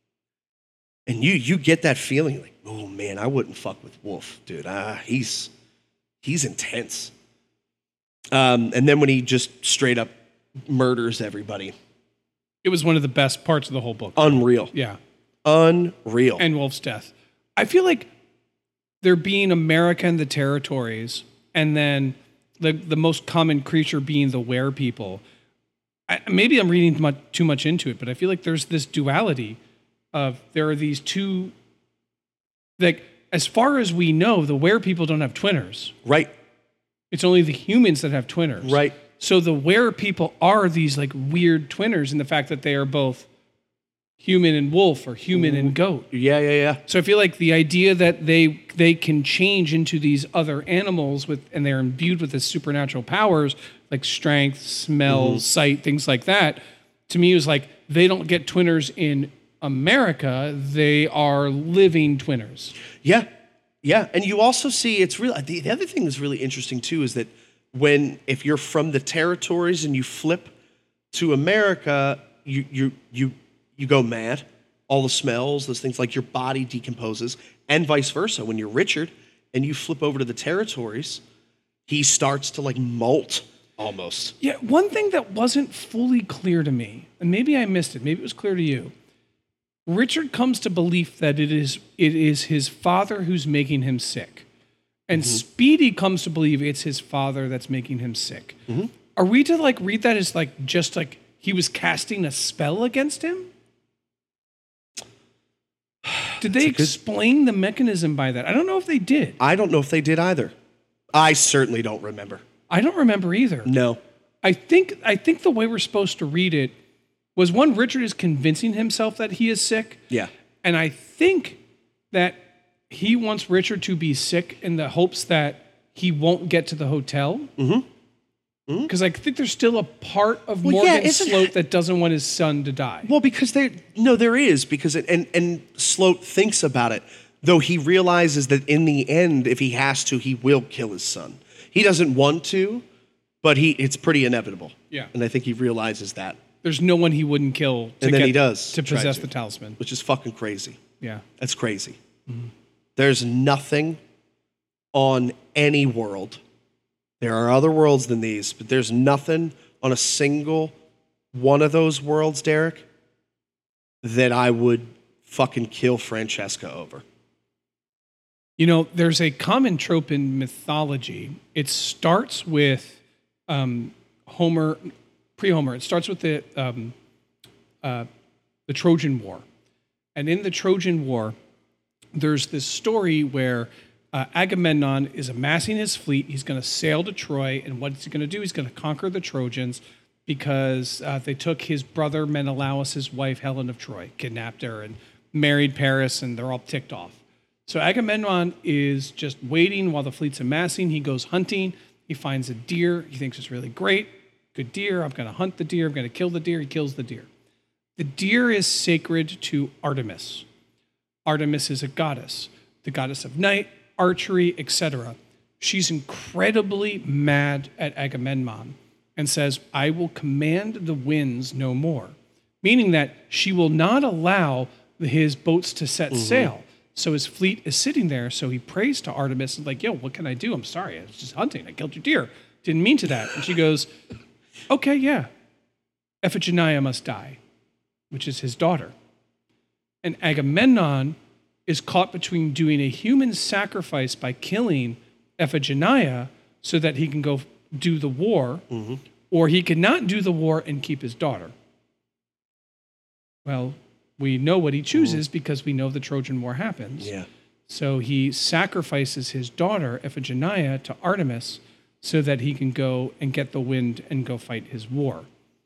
And you get that feeling like, oh man, I wouldn't fuck with Wolf, dude. He's intense. And then when he just straight up murders everybody, It was one of the best parts of the whole book. unreal, Yeah, unreal. and Wolf's death. I feel like there being America and the territories, and then the most common creature being the werepeople. Maybe I'm reading too much into it, but I feel like there's this duality of there are these two. Like as far as we know, the werepeople don't have twinners. Right, It's only the humans that have twinners. right. So the werepeople are these like weird twinners in the fact that they are both human and wolf or human and goat. Yeah. So I feel like the idea that they can change into these other animals and they're imbued with this supernatural powers like strength, smell, sight, things like that. To me, it was like they don't get twinners in America. They are living twinners. Yeah. And you also see it's really the other thing that's really interesting too is that if you're from the territories and you flip to America, you go mad. All the smells, those things, like your body decomposes, and vice versa. When you're Richard and you flip over to the territories, he starts to like molt almost. Yeah, one thing that wasn't fully clear to me, and maybe I missed it, maybe it was clear to you. Richard comes to belief that it is his father who's making him sick. And Speedy comes to believe it's his father that's making him sick. Are we to like read that as like just like he was casting a spell against him? Did they explain the mechanism by that? I don't know if they did. I don't know if they did either. I certainly don't remember. I don't remember either. No. I think the way we're supposed to read it was one, Richard is convincing himself that he is sick. Yeah. And I think that he wants Richard to be sick in the hopes that he won't get to the hotel. Because I think there's still a part of Morgan Sloat that doesn't want his son to die. Well, because there is, because and Sloat thinks about it, though he realizes that in the end, if he has to, he will kill his son. He doesn't want to, but it's pretty inevitable. Yeah. And I think he realizes that. There's no one he wouldn't kill he does to try possess to. the talisman. Which is fucking crazy. Yeah. That's crazy. There's nothing on any world There are other worlds than these, but there's nothing on a single one of those worlds, Derek, that I would fucking kill Francesca over. You know, there's a common trope in mythology. It starts with Homer, pre-Homer. It starts with the Trojan War. And in the Trojan War, there's this story where Agamemnon is amassing his fleet. He's going to sail to Troy. And what's he going to do? He's going to conquer the Trojans because they took his brother Menelaus' wife, Helen of Troy, kidnapped her and married Paris, and they're all ticked off. So Agamemnon is just waiting while the fleet's amassing. He goes hunting. He finds a deer. He thinks it's really great. Good deer. I'm going to hunt the deer. I'm going to kill the deer. He kills the deer. The deer is sacred to Artemis. Artemis is a goddess, the goddess of night, archery, etc. She's incredibly mad at Agamemnon and says, I will command the winds no more, meaning that she will not allow his boats to set sail. So his fleet is sitting there. So he prays to Artemis and like, yo, what can I do? I'm sorry. I was just hunting. I killed your deer. Didn't mean to that. And she goes, okay, yeah. Iphigenia must die, which is his daughter. And Agamemnon is caught between doing a human sacrifice by killing Iphigenia so that he can go do the war, or he could not do the war and keep his daughter. Well, we know what he chooses because we know the Trojan War happens. Yeah. So he sacrifices his daughter, Iphigenia, to Artemis so that he can go and get the wind and go fight his war.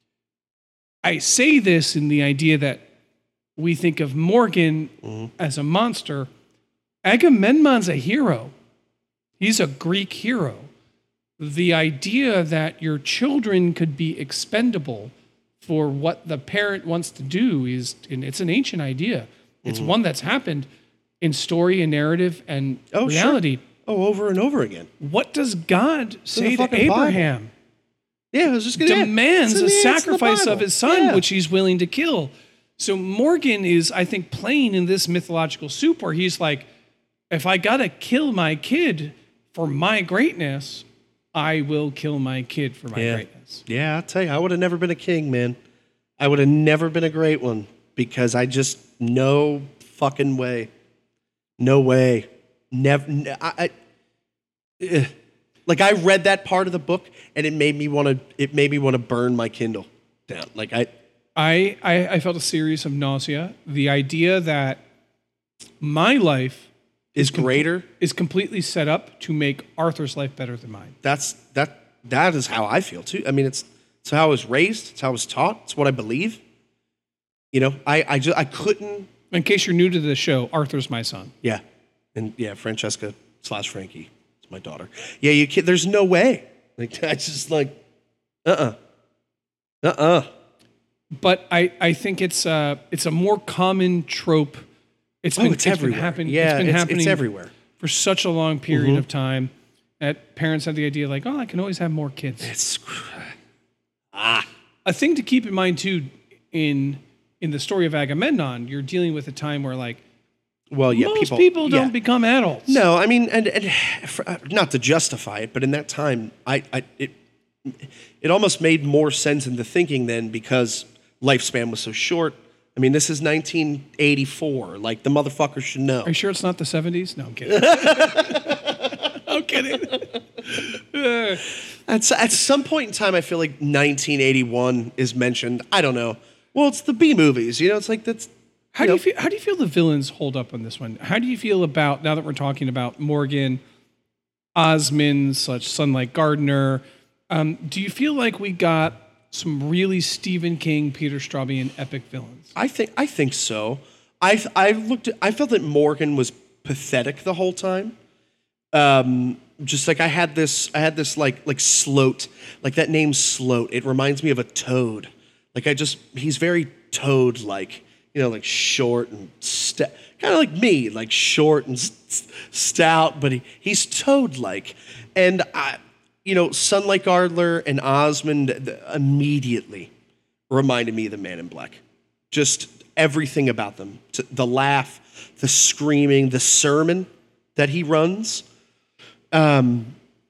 I say this in the idea that we think of Morgan as a monster. Agamemnon's a hero. He's a Greek hero. The idea that your children could be expendable for what the parent wants to do and it's an ancient idea. It's one that's happened in story and narrative and reality. Sure. Oh, over and over again. What does God say to Abraham? Bible. Yeah, I was just going to demands a sacrifice of his son, which he's willing to kill. So Morgan is, I think, playing in this mythological soup where he's like, if I got to kill my kid for my greatness, I will kill my kid for my greatness. Yeah, I'll tell you, I would have never been a king, man. I would have never been a great one because I just, no fucking way. No way. Never. Like I read that part of the book and it made me want to burn my Kindle down. Like I felt a series of nausea. The idea that my life is greater is completely set up to make Arthur's life better than mine. That is how I feel too. I mean, it's how I was raised. It's how I was taught. It's what I believe. You know, I couldn't. In case you're new to the show, Arthur's my son. Yeah, and yeah, Francesca / Frankie is my daughter. Yeah, you kid. There's no way. Like I just like, But I think it's a more common trope. It's been happening. Yeah, it's been happening it's everywhere for such a long period of time. That parents have the idea like, oh, I can always have more kids. It's a thing to keep in mind too. In the story of Agamemnon, you're dealing with a time where like, most people don't become adults. No, I mean, and not to justify it, but in that time, it almost made more sense in the thinking then because lifespan was so short. I mean, this is 1984. Like, the motherfucker should know. Are you sure it's not the 70s? No, I'm kidding. I'm kidding. At some point in time, I feel like 1981 is mentioned. I don't know. Well, it's the B movies, you know. It's like that's. How do you feel the villains hold up on this one? How do you feel about, now that we're talking about Morgan, Osmond, such Sunlight Gardner? Do you feel like we got some really Stephen King, Peter Straubian epic villains? I think so. I felt that Morgan was pathetic the whole time. Just like I had this like Sloat, like that name Sloat. It reminds me of a toad. Like he's very toad-like, you know, like short and kind of like me, like short and stout, but he's toad-like. And Sunlight Gardner and Osmond immediately reminded me of the Man in Black. Just everything about them. The laugh, the screaming, the sermon that he runs. I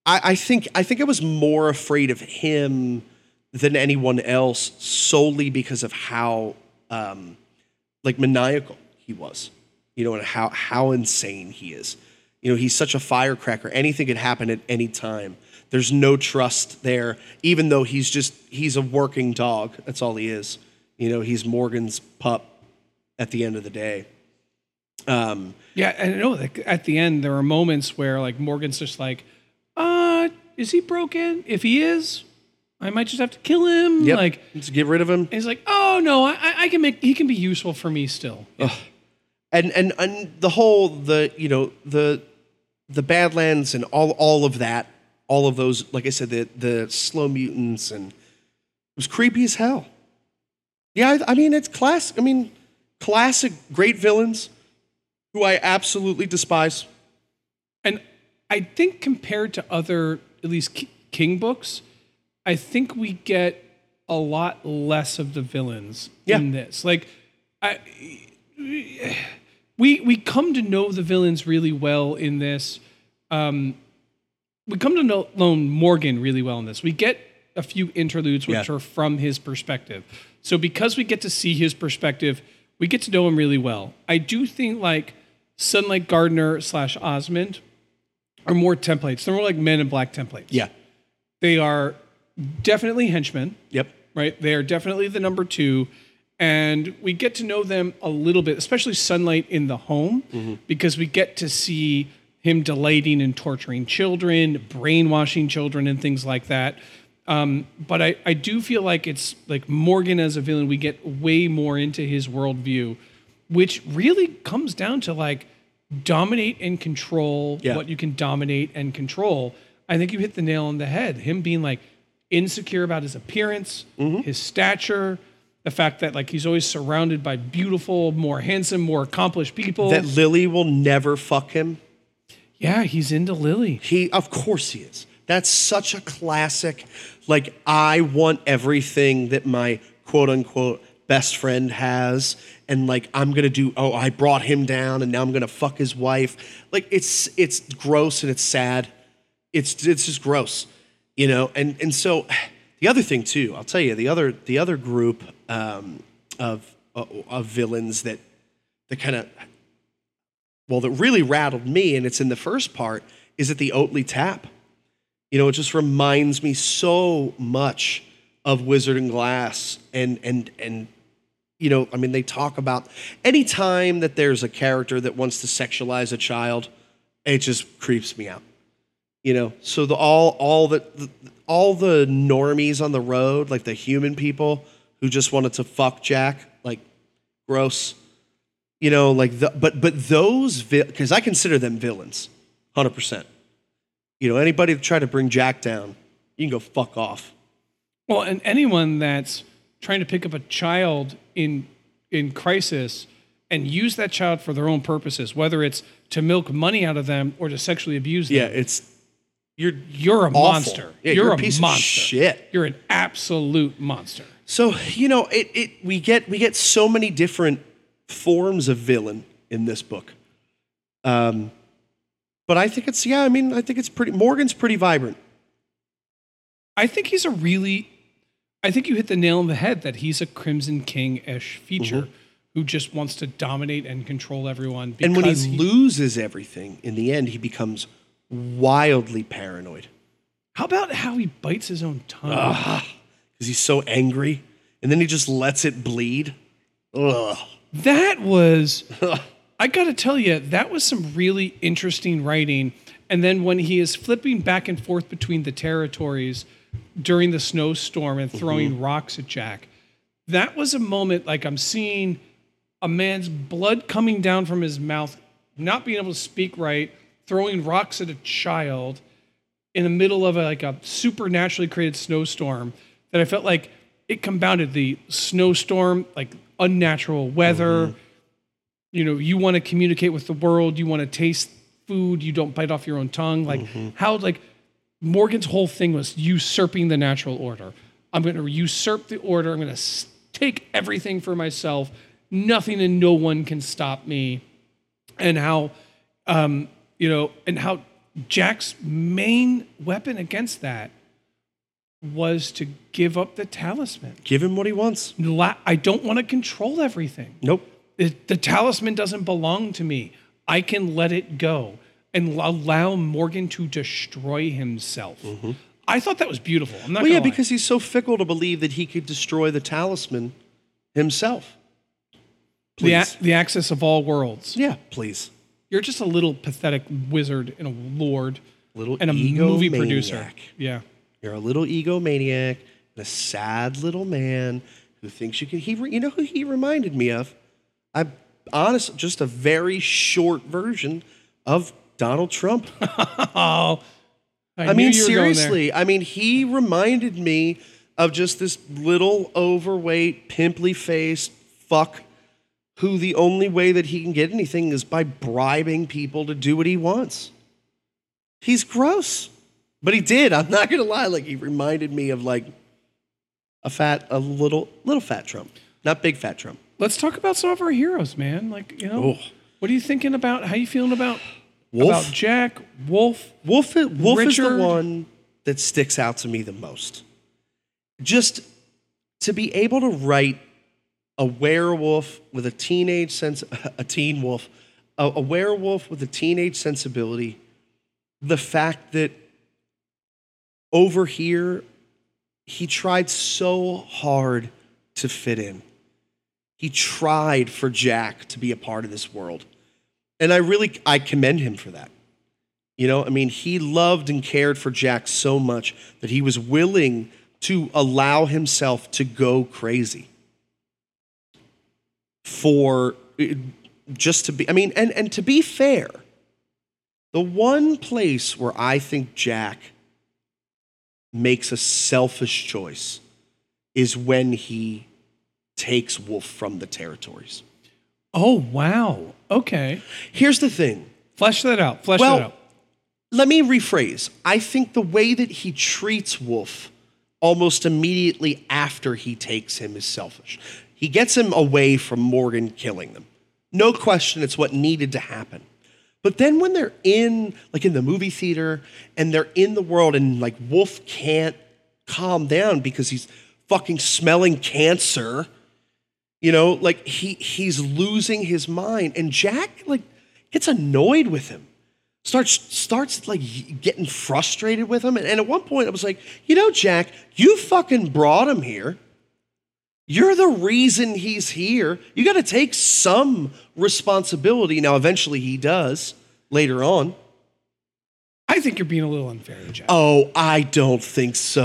I think I was more afraid of him than anyone else solely because of how like maniacal he was, and how insane he is. He's such a firecracker. Anything could happen at any time. There's no trust there, even though he's a working dog. That's all he is. He's Morgan's pup at the end of the day. Yeah, and I know like at the end there are moments where like Morgan's just like, is he broken? If he is, I might just have to kill him. Yep. Like, just get rid of him. He's like, oh no, I can he can be useful for me still. Yeah. And the whole the Badlands and all of that, all of those, like I said, the slow mutants, and it was creepy as hell. Yeah, I mean it's classic. I mean, classic great villains who I absolutely despise. And I think compared to other, at least King books, I think we get a lot less of the villains in this. Like, we come to know the villains really well in this. We come to know Morgan really well in this. We get a few interludes which are from his perspective. So because we get to see his perspective, we get to know him really well. I do think like Sunlight Gardner / Osmond are more templates. They're more like Men in Black templates. Yeah. They are definitely henchmen. Yep. Right? They are definitely the number 2. And we get to know them a little bit, especially Sunlight in the home, because we get to see him delighting in torturing children, brainwashing children, and things like that. But I do feel like it's like Morgan as a villain, we get way more into his worldview, which really comes down to like dominate and control what you can dominate and control. I think you hit the nail on the head. Him being like insecure about his appearance, his stature, the fact that like he's always surrounded by beautiful, more handsome, more accomplished people. That Lily will never fuck him. Yeah, he's into Lily. Of course he is. That's such a classic. Like, I want everything that my quote unquote best friend has. And like, I'm going to do, I brought him down and now I'm going to fuck his wife. Like, it's gross and it's sad. It's just gross, And so the other thing too, I'll tell you, the other group of villains that kind of, that really rattled me, and it's in the first part, is at the Oatley Tap. It just reminds me so much of Wizard and Glass, and I mean, they talk about any time that there's a character that wants to sexualize a child, it just creeps me out. So all the normies on the road, like the human people who just wanted to fuck Jack, like gross. But those, because I consider them villains, 100%. Anybody that tried to bring Jack down, you can go fuck off. Well, and anyone that's trying to pick up a child in crisis and use that child for their own purposes, whether it's to milk money out of them or to sexually abuse them. Yeah, you're a monster. Yeah, you're a piece of shit. You're an absolute monster. So, we get so many different forms of villain in this book. But I think it's pretty, Morgan's pretty vibrant. I think you hit the nail on the head that he's a Crimson King-ish feature who just wants to dominate and control everyone. And when he loses everything, in the end, he becomes wildly paranoid. How about how he bites his own tongue? Because he's so angry, and then he just lets it bleed. Ugh. That was, I gotta tell you, that was some really interesting writing. And then when he is flipping back and forth between the territories during the snowstorm and throwing rocks at Jack, that was a moment like I'm seeing a man's blood coming down from his mouth, not being able to speak right, throwing rocks at a child in the middle of a supernaturally created snowstorm, that I felt like it compounded the snowstorm, like unnatural weather. You want to communicate with the world, you want to taste food, you don't bite off your own tongue. Like how like Morgan's whole thing was usurping the natural order. I'm going to usurp the order. I'm going to take everything for myself. Nothing and no one can stop me. And how, and how Jack's main weapon against that was to give up the talisman. Give him what he wants. I don't want to control everything. Nope. The talisman doesn't belong to me. I can let it go and allow Morgan to destroy himself. I thought that was beautiful. I'm not Well, gonna yeah, lie. because he's so fickle to believe that he could destroy the talisman himself. Please. The axis of all worlds. Yeah, please. You're just a little pathetic wizard and a lord Little and a movie producer. egomaniac. Yeah. You're a little egomaniac and a sad little man who thinks you can. You know who he reminded me of? I'm honest, just a very short version of Donald Trump. Oh, I mean, seriously. I mean, he reminded me of just this little overweight, pimply faced fuck who the only way that he can get anything is by bribing people to do what he wants. He's gross. But he did. I'm not going to lie. Like, he reminded me of like a little fat Trump, not big fat Trump. Let's talk about some of our heroes, man. Like, you know, what are you thinking about? How you feeling about Wolf? About Jack, Wolf? Wolf is the Richard? one that sticks out to me the most. Just to be able to write a werewolf with a teen wolf, a werewolf with a teenage sensibility, the fact that over here, he tried so hard to fit in. He tried for Jack to be a part of this world. And I commend him for that. You know, I mean, he loved and cared for Jack so much that he was willing to allow himself to go crazy for just to be, I mean, and to be fair, the one place where I think Jack makes a selfish choice is when he takes Wolf from the territories. Oh, wow. Okay. Here's the thing. Flesh that out. Flesh that out. Let me rephrase. I think the way that he treats Wolf almost immediately after he takes him is selfish. He gets him away from Morgan killing them. No question, it's what needed to happen. But then when they're in the movie theater and they're in the world and like Wolf can't calm down because he's fucking smelling cancer, you know, like he's losing his mind. And Jack like gets annoyed with him, starts like getting frustrated with him. And at one point I was like, you know, Jack, you fucking brought him here. You're the reason he's here. You got to take some responsibility. Now, eventually he does later on. I think you're being a little unfair to Jack. Oh, I don't think so.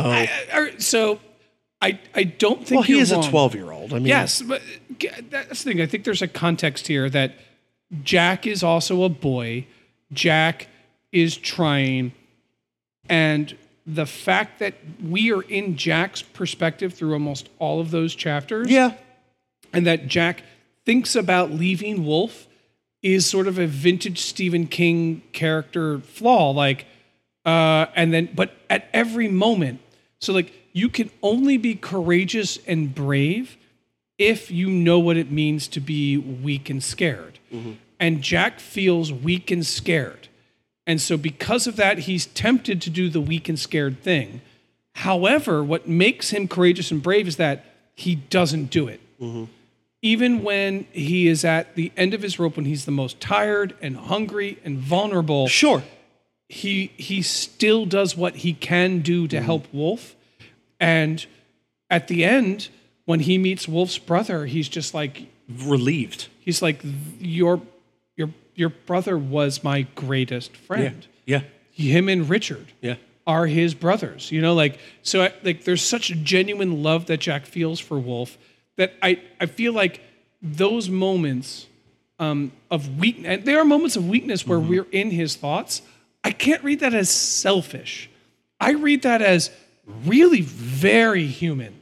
I don't think Well, he you're is wrong. a 12-year-old. I mean, Yes, but that's the thing. I think there's a context here that Jack is also a boy. Jack is trying. And the fact that we are in Jack's perspective through almost all of those chapters. yeah, And that Jack thinks about leaving Wolf is sort of a vintage Stephen King character flaw. Like, but at every moment, so like you can only be courageous and brave if you know what it means to be weak and scared. And Jack feels weak and scared. And so because of that, he's tempted to do the weak and scared thing. However, what makes him courageous and brave is that he doesn't do it. Even when he is at the end of his rope, when he's the most tired and hungry and vulnerable, sure. he still does what he can do to help Wolf. And at the end, when he meets Wolf's brother, he's just like Relieved. he's like your brother was my greatest friend. Yeah. Him and Richard Yeah. are his brothers. You know, like so like there's such a genuine love that Jack feels for Wolf that I feel like those moments of weakness, and there are moments of weakness where we're in his thoughts. I can't read that as selfish. I read that as really very human.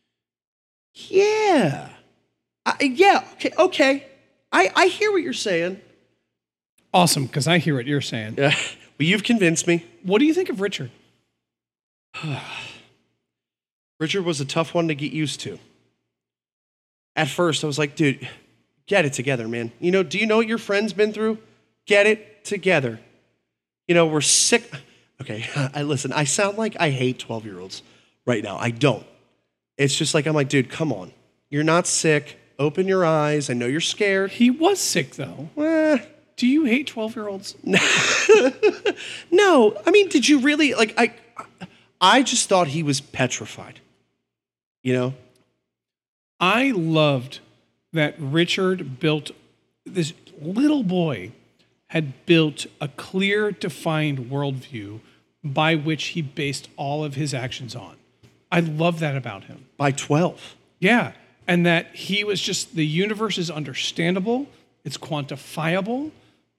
Yeah. Yeah. Okay. I hear what you're saying. Awesome, because I hear what you're saying. Well, you've convinced me. What do you think of Richard? Richard was a tough one to get used to. At first, I was like, dude, get it together, man. You know, do you know what your friend's been through? Get it together. we're sick. Okay, I sound like I hate 12-year-olds right now. I don't. It's just like, I'm like, dude, come on. You're not sick. Open your eyes. I know you're scared. He was sick, though. Do you hate 12-year-olds? No. I mean, did you really? Like, I just thought he was petrified. I loved that Richard built, this little boy had built a clear, defined worldview by which he based all of his actions on. I love that about him. By 12. Yeah. And that he was just, the universe is understandable, it's quantifiable.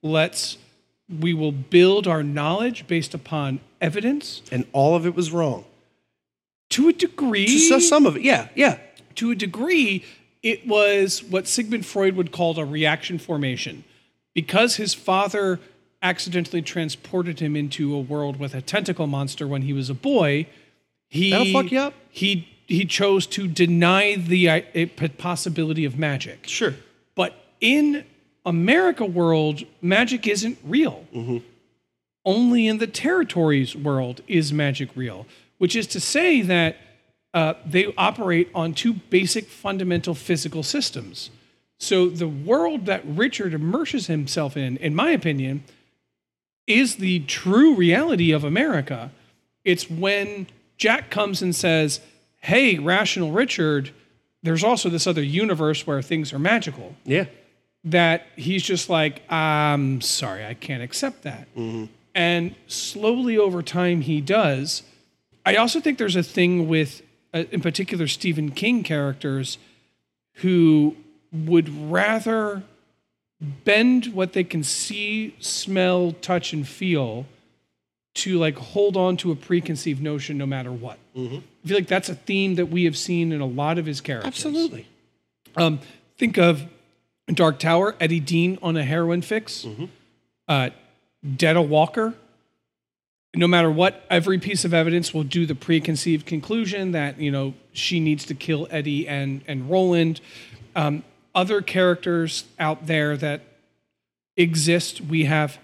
We will build our knowledge based upon evidence. And all of it was wrong. To a degree. Just some of it, yeah. To a degree, it was what Sigmund Freud would call a reaction formation. Because his father accidentally transported him into a world with a tentacle monster when he was a boy, That'll fuck you up. He chose to deny the possibility of magic. Sure. But in America world, magic isn't real. Mm-hmm. Only in the territories world is magic real, which is to say that they operate on two basic fundamental physical systems. So the world that Richard immerses himself in my opinion, is the true reality of America. It's when Jack comes and says, hey, rational Richard, there's also this other universe where things are magical. Yeah. That he's just like, I'm sorry, I can't accept that. Mm-hmm. And slowly over time he does. I also think there's a thing with, in particular, Stephen King characters who would rather bend what they can see, smell, touch, and feel to like hold on to a preconceived notion no matter what. Mm-hmm. I feel like that's a theme that we have seen in a lot of his characters. Absolutely. Think of Dark Tower, Eddie Dean on a heroin fix. Mm-hmm. Detta Walker. No matter what, every piece of evidence will do the preconceived conclusion that, she needs to kill Eddie and Roland. Other characters out there that exist, we have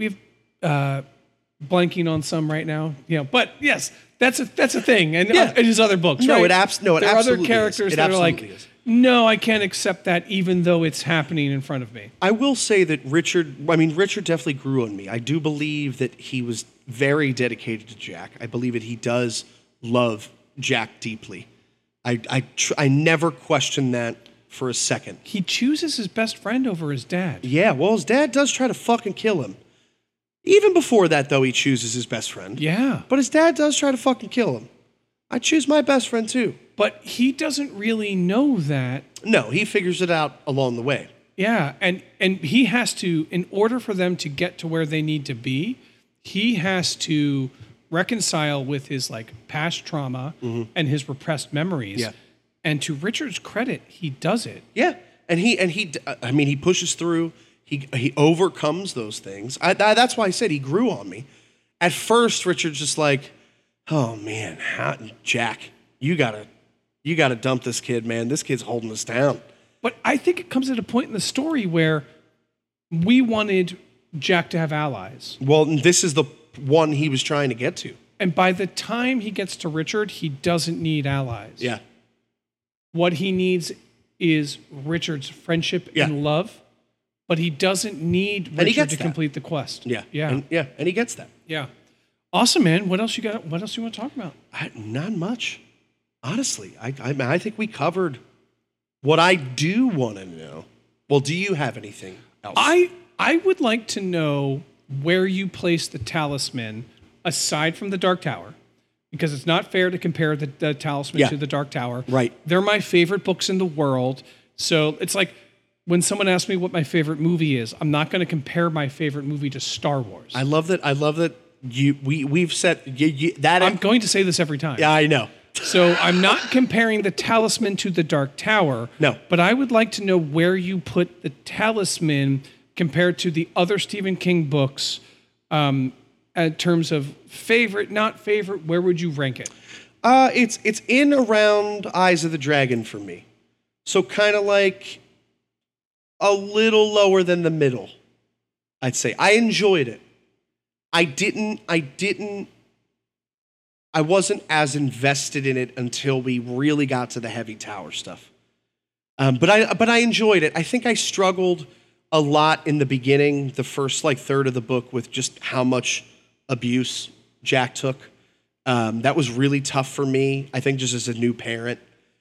blanking on some right now. But yes, that's a thing. And in his other books, no, right? it absolutely there are other is. characters It that are like, absolutely is. no, I can't accept that even though it's happening in front of me. I will say that Richard definitely grew on me. I do believe that he was very dedicated to Jack. I believe that he does love Jack deeply. I never questioned that for a second. He chooses his best friend over his dad. Yeah, well, his dad does try to fucking kill him. Even before that, though, he chooses his best friend. Yeah. But his dad does try to fucking kill him. I choose my best friend, too. But he doesn't really know that. No, he figures it out along the way. Yeah, and he has to, in order for them to get to where they need to be, he has to reconcile with his past trauma and his repressed memories. Yeah. And to Richard's credit, he does it. Yeah, and he pushes through. He overcomes those things. That's why I said he grew on me. At first, Richard's just like, oh man, Jack, you gotta dump this kid, man. This kid's holding us down. But I think it comes at a point in the story where we wanted Jack to have allies. Well, this is the one he was trying to get to. And by the time he gets to Richard, he doesn't need allies. Yeah. What he needs is Richard's friendship and love, but he doesn't need Richard to complete the quest. Yeah. Yeah. And he gets that. Yeah. Awesome, man. What else you got? What else you want to talk about? Not much. Honestly, I think we covered what I do want to know. Well, do you have anything else? I would like to know where you place the talisman aside from the Dark Tower, because it's not fair to compare the talisman to the Dark Tower. Right. They're my favorite books in the world. So it's like when someone asks me what my favorite movie is, I'm not going to compare my favorite movie to Star Wars. I love that we've set that. I'm going to say this every time. Yeah, I know. So I'm not comparing the talisman to the Dark Tower. No. But I would like to know where you put the talisman compared to the other Stephen King books, in terms of favorite, not favorite. Where would you rank it? It's in around Eyes of the Dragon for me. So kind of like a little lower than the middle, I'd say. I enjoyed it. I wasn't as invested in it until we really got to the heavy tower stuff. But I enjoyed it. I think I struggled a lot in the beginning, the first like third of the book, with just how much abuse Jack took. That was really tough for me, I think, just as a new parent.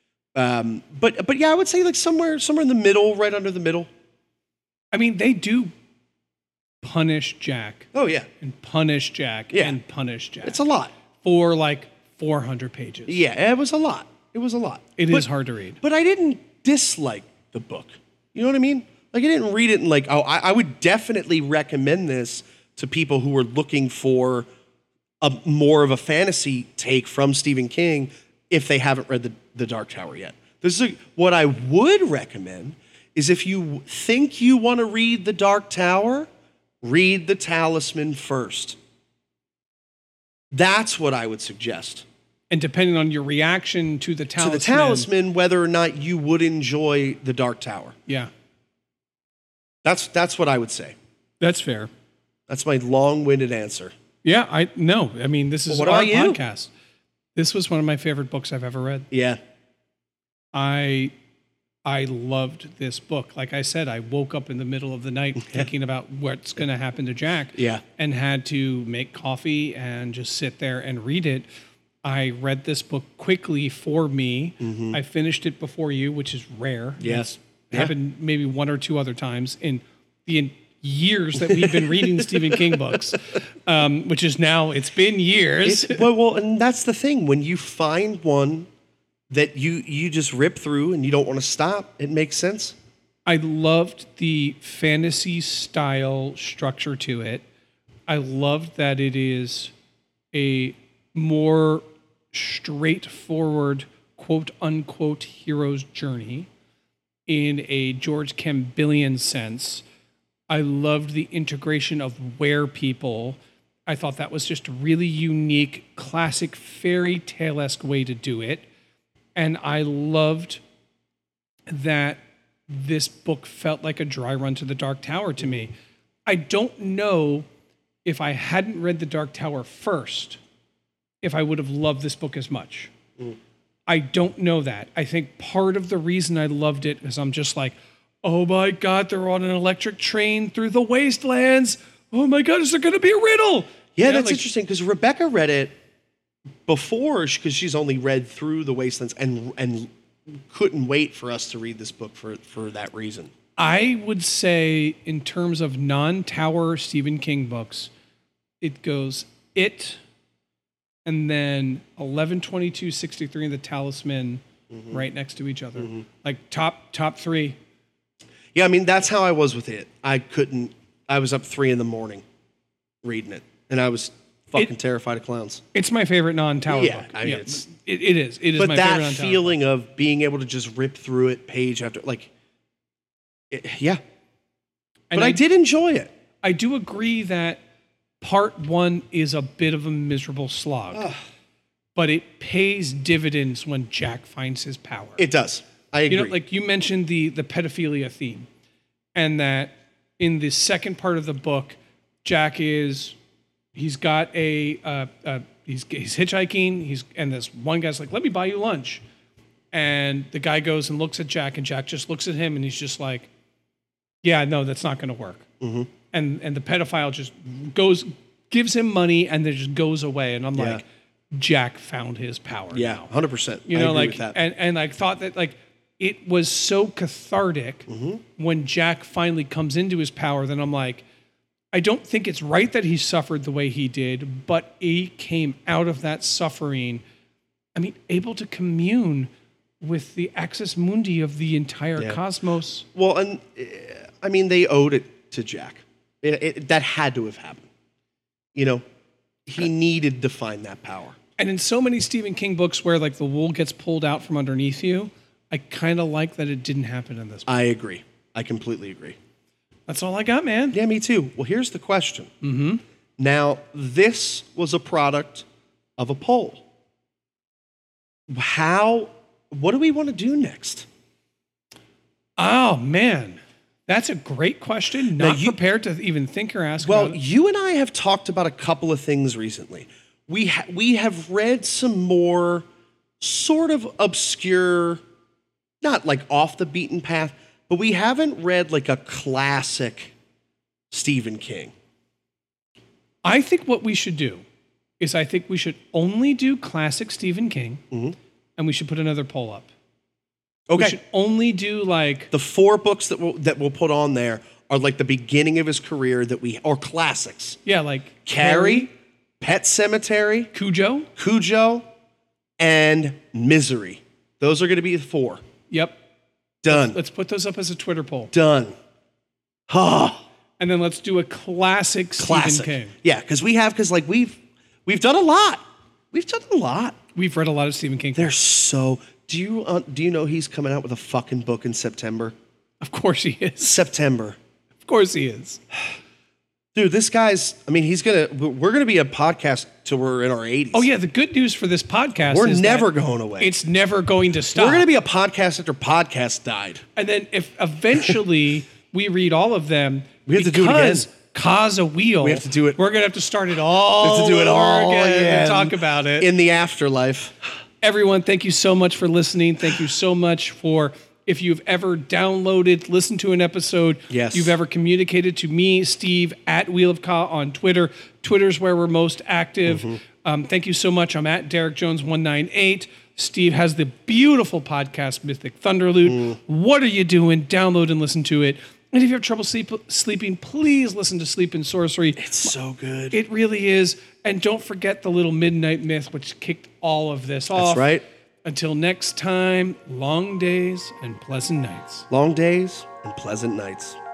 But yeah, I would say like somewhere in the middle, right under the middle. I mean, they do punish Jack. Oh yeah, and punish Jack. Yeah. And punish Jack. It's a lot. For like 400 pages. Yeah, it was a lot. It was a lot. It is hard to read. But I didn't dislike the book. You know what I mean? Like I didn't read it and like, oh, I would definitely recommend this to people who are looking for a more of a fantasy take from Stephen King if they haven't read the Dark Tower yet. What I would recommend is if you think you want to read the Dark Tower, read the Talisman first. That's what I would suggest. And depending on your reaction to the Talisman, whether or not you would enjoy the Dark Tower. Yeah. That's what I would say. That's fair. That's my long-winded answer. Yeah, I mean, this is what our about you? podcast. This was one of my favorite books I've ever read. Yeah. I loved this book. Like I said, I woke up in the middle of the night thinking about what's going to happen to Jack. Yeah. And had to make coffee and just sit there and read it. I read this book quickly for me. Mm-hmm. I finished it before you, which is rare. Yes. It's happened maybe one or two other times in the years that we've been reading Stephen King books, which is now, it's been years. Well, and that's the thing. When you find one that you just rip through and you don't want to stop, it makes sense. I loved the fantasy style structure to it. I loved that it is a more straightforward, quote unquote, hero's journey in a George Campbellian sense. I loved the integration of were people. I thought that was just a really unique, classic fairy tale-esque way to do it. And I loved that this book felt like a dry run to the Dark Tower to me. I don't know if I hadn't read the Dark Tower first, if I would have loved this book as much. I don't know that. I think part of the reason I loved it is I'm just like, oh my God, they're on an electric train through the wastelands. Oh my God, is there going to be a riddle? Yeah, that's interesting because Rebecca read it before because she's only read through the wastelands and couldn't wait for us to read this book for that reason. I would say in terms of non-Tower Stephen King books, it goes It, and then 11/22/63 and the Talisman right next to each other. Mm-hmm. Like top three. Yeah, I mean, that's how I was with it. I was up 3 a.m. reading it, and I was fucking terrified of clowns. It's my favorite non-Tower book. I mean, it is. It is my favorite non-Tower book. But that feeling of being able to just rip through it page after, yeah. But I did enjoy it. I do agree that part 1 is a bit of a miserable slog, but it pays dividends when Jack finds his power. It does. I agree. You know, like you mentioned the pedophilia theme, and that in the second part of the book, Jack he's got he's hitchhiking, and this one guy's like, let me buy you lunch. And the guy goes and looks at Jack, and Jack just looks at him, and he's just like, yeah, no, that's not going to work. Mm-hmm. And the pedophile just gives him money, and then just goes away. And I'm like, Jack found his power. Yeah, now. 100%. You know, I agree with that. And I thought that it was so cathartic when Jack finally comes into his power. Then I'm like, I don't think it's right that he suffered the way he did, but he came out of that suffering, I mean, able to commune with the axis mundi of the entire cosmos. Well, and I mean, they owed it to Jack. That had to have happened. You know, he needed to find that power. And in so many Stephen King books where like the wool gets pulled out from underneath you, I kind of like that it didn't happen in this book. I agree. I completely agree. That's all I got, man. Yeah, me too. Well, here's the question. Mm-hmm. Now, this was a product of a poll. What do we want to do next? Oh, man. That's a great question. Now Not prepared to even think or ask Well, about it. you and I have talked about a couple of things recently. We have read some more sort of obscure, not like off the beaten path, but we haven't read like a classic Stephen King. I think what we should do is I think we should only do classic Stephen King, and we should put another poll up. Okay. We should only do like The 4 books that we'll put on there are like the beginning of his career or classics. like Carrie, Pet Cemetery, Cujo. and Misery. Those are going to be the 4. Yep. Done. Let's put those up as a Twitter poll. Done. Ah. And then let's do a classic Stephen King. Yeah, because like we've done a lot. We've done a lot. We've read a lot of Stephen King. They're so. Do you know he's coming out with a fucking book in September? Of course he is. September. Of course he is. Dude, this guy's. I mean, we're gonna be a podcast till we're in our 80s. Oh yeah, the good news for this podcast We're is never that going away. It's never going to stop. We're gonna be a podcast after podcast died. And then if eventually we read all of them, we have to do it again. Cause a wheel. We have to do it. We're gonna have to start it all. We have to do it all again and talk about it in the afterlife. Everyone, thank you so much for listening. Thank you so much for if you've ever downloaded, listened to an episode, yes. You've ever communicated to me, Steve, at Wheel of Ka on Twitter. Twitter's where we're most active. Thank you so much. I'm at Derek Jones 198. Steve has the beautiful podcast, Mythic Thunderloot. What are you doing? Download and listen to it. And if you have trouble sleeping, please listen to Sleep and Sorcery. It's so good. It really is. And don't forget the little Midnight Myth, which kicked all of this off. That's right. Until next time, long days and pleasant nights. Long days and pleasant nights.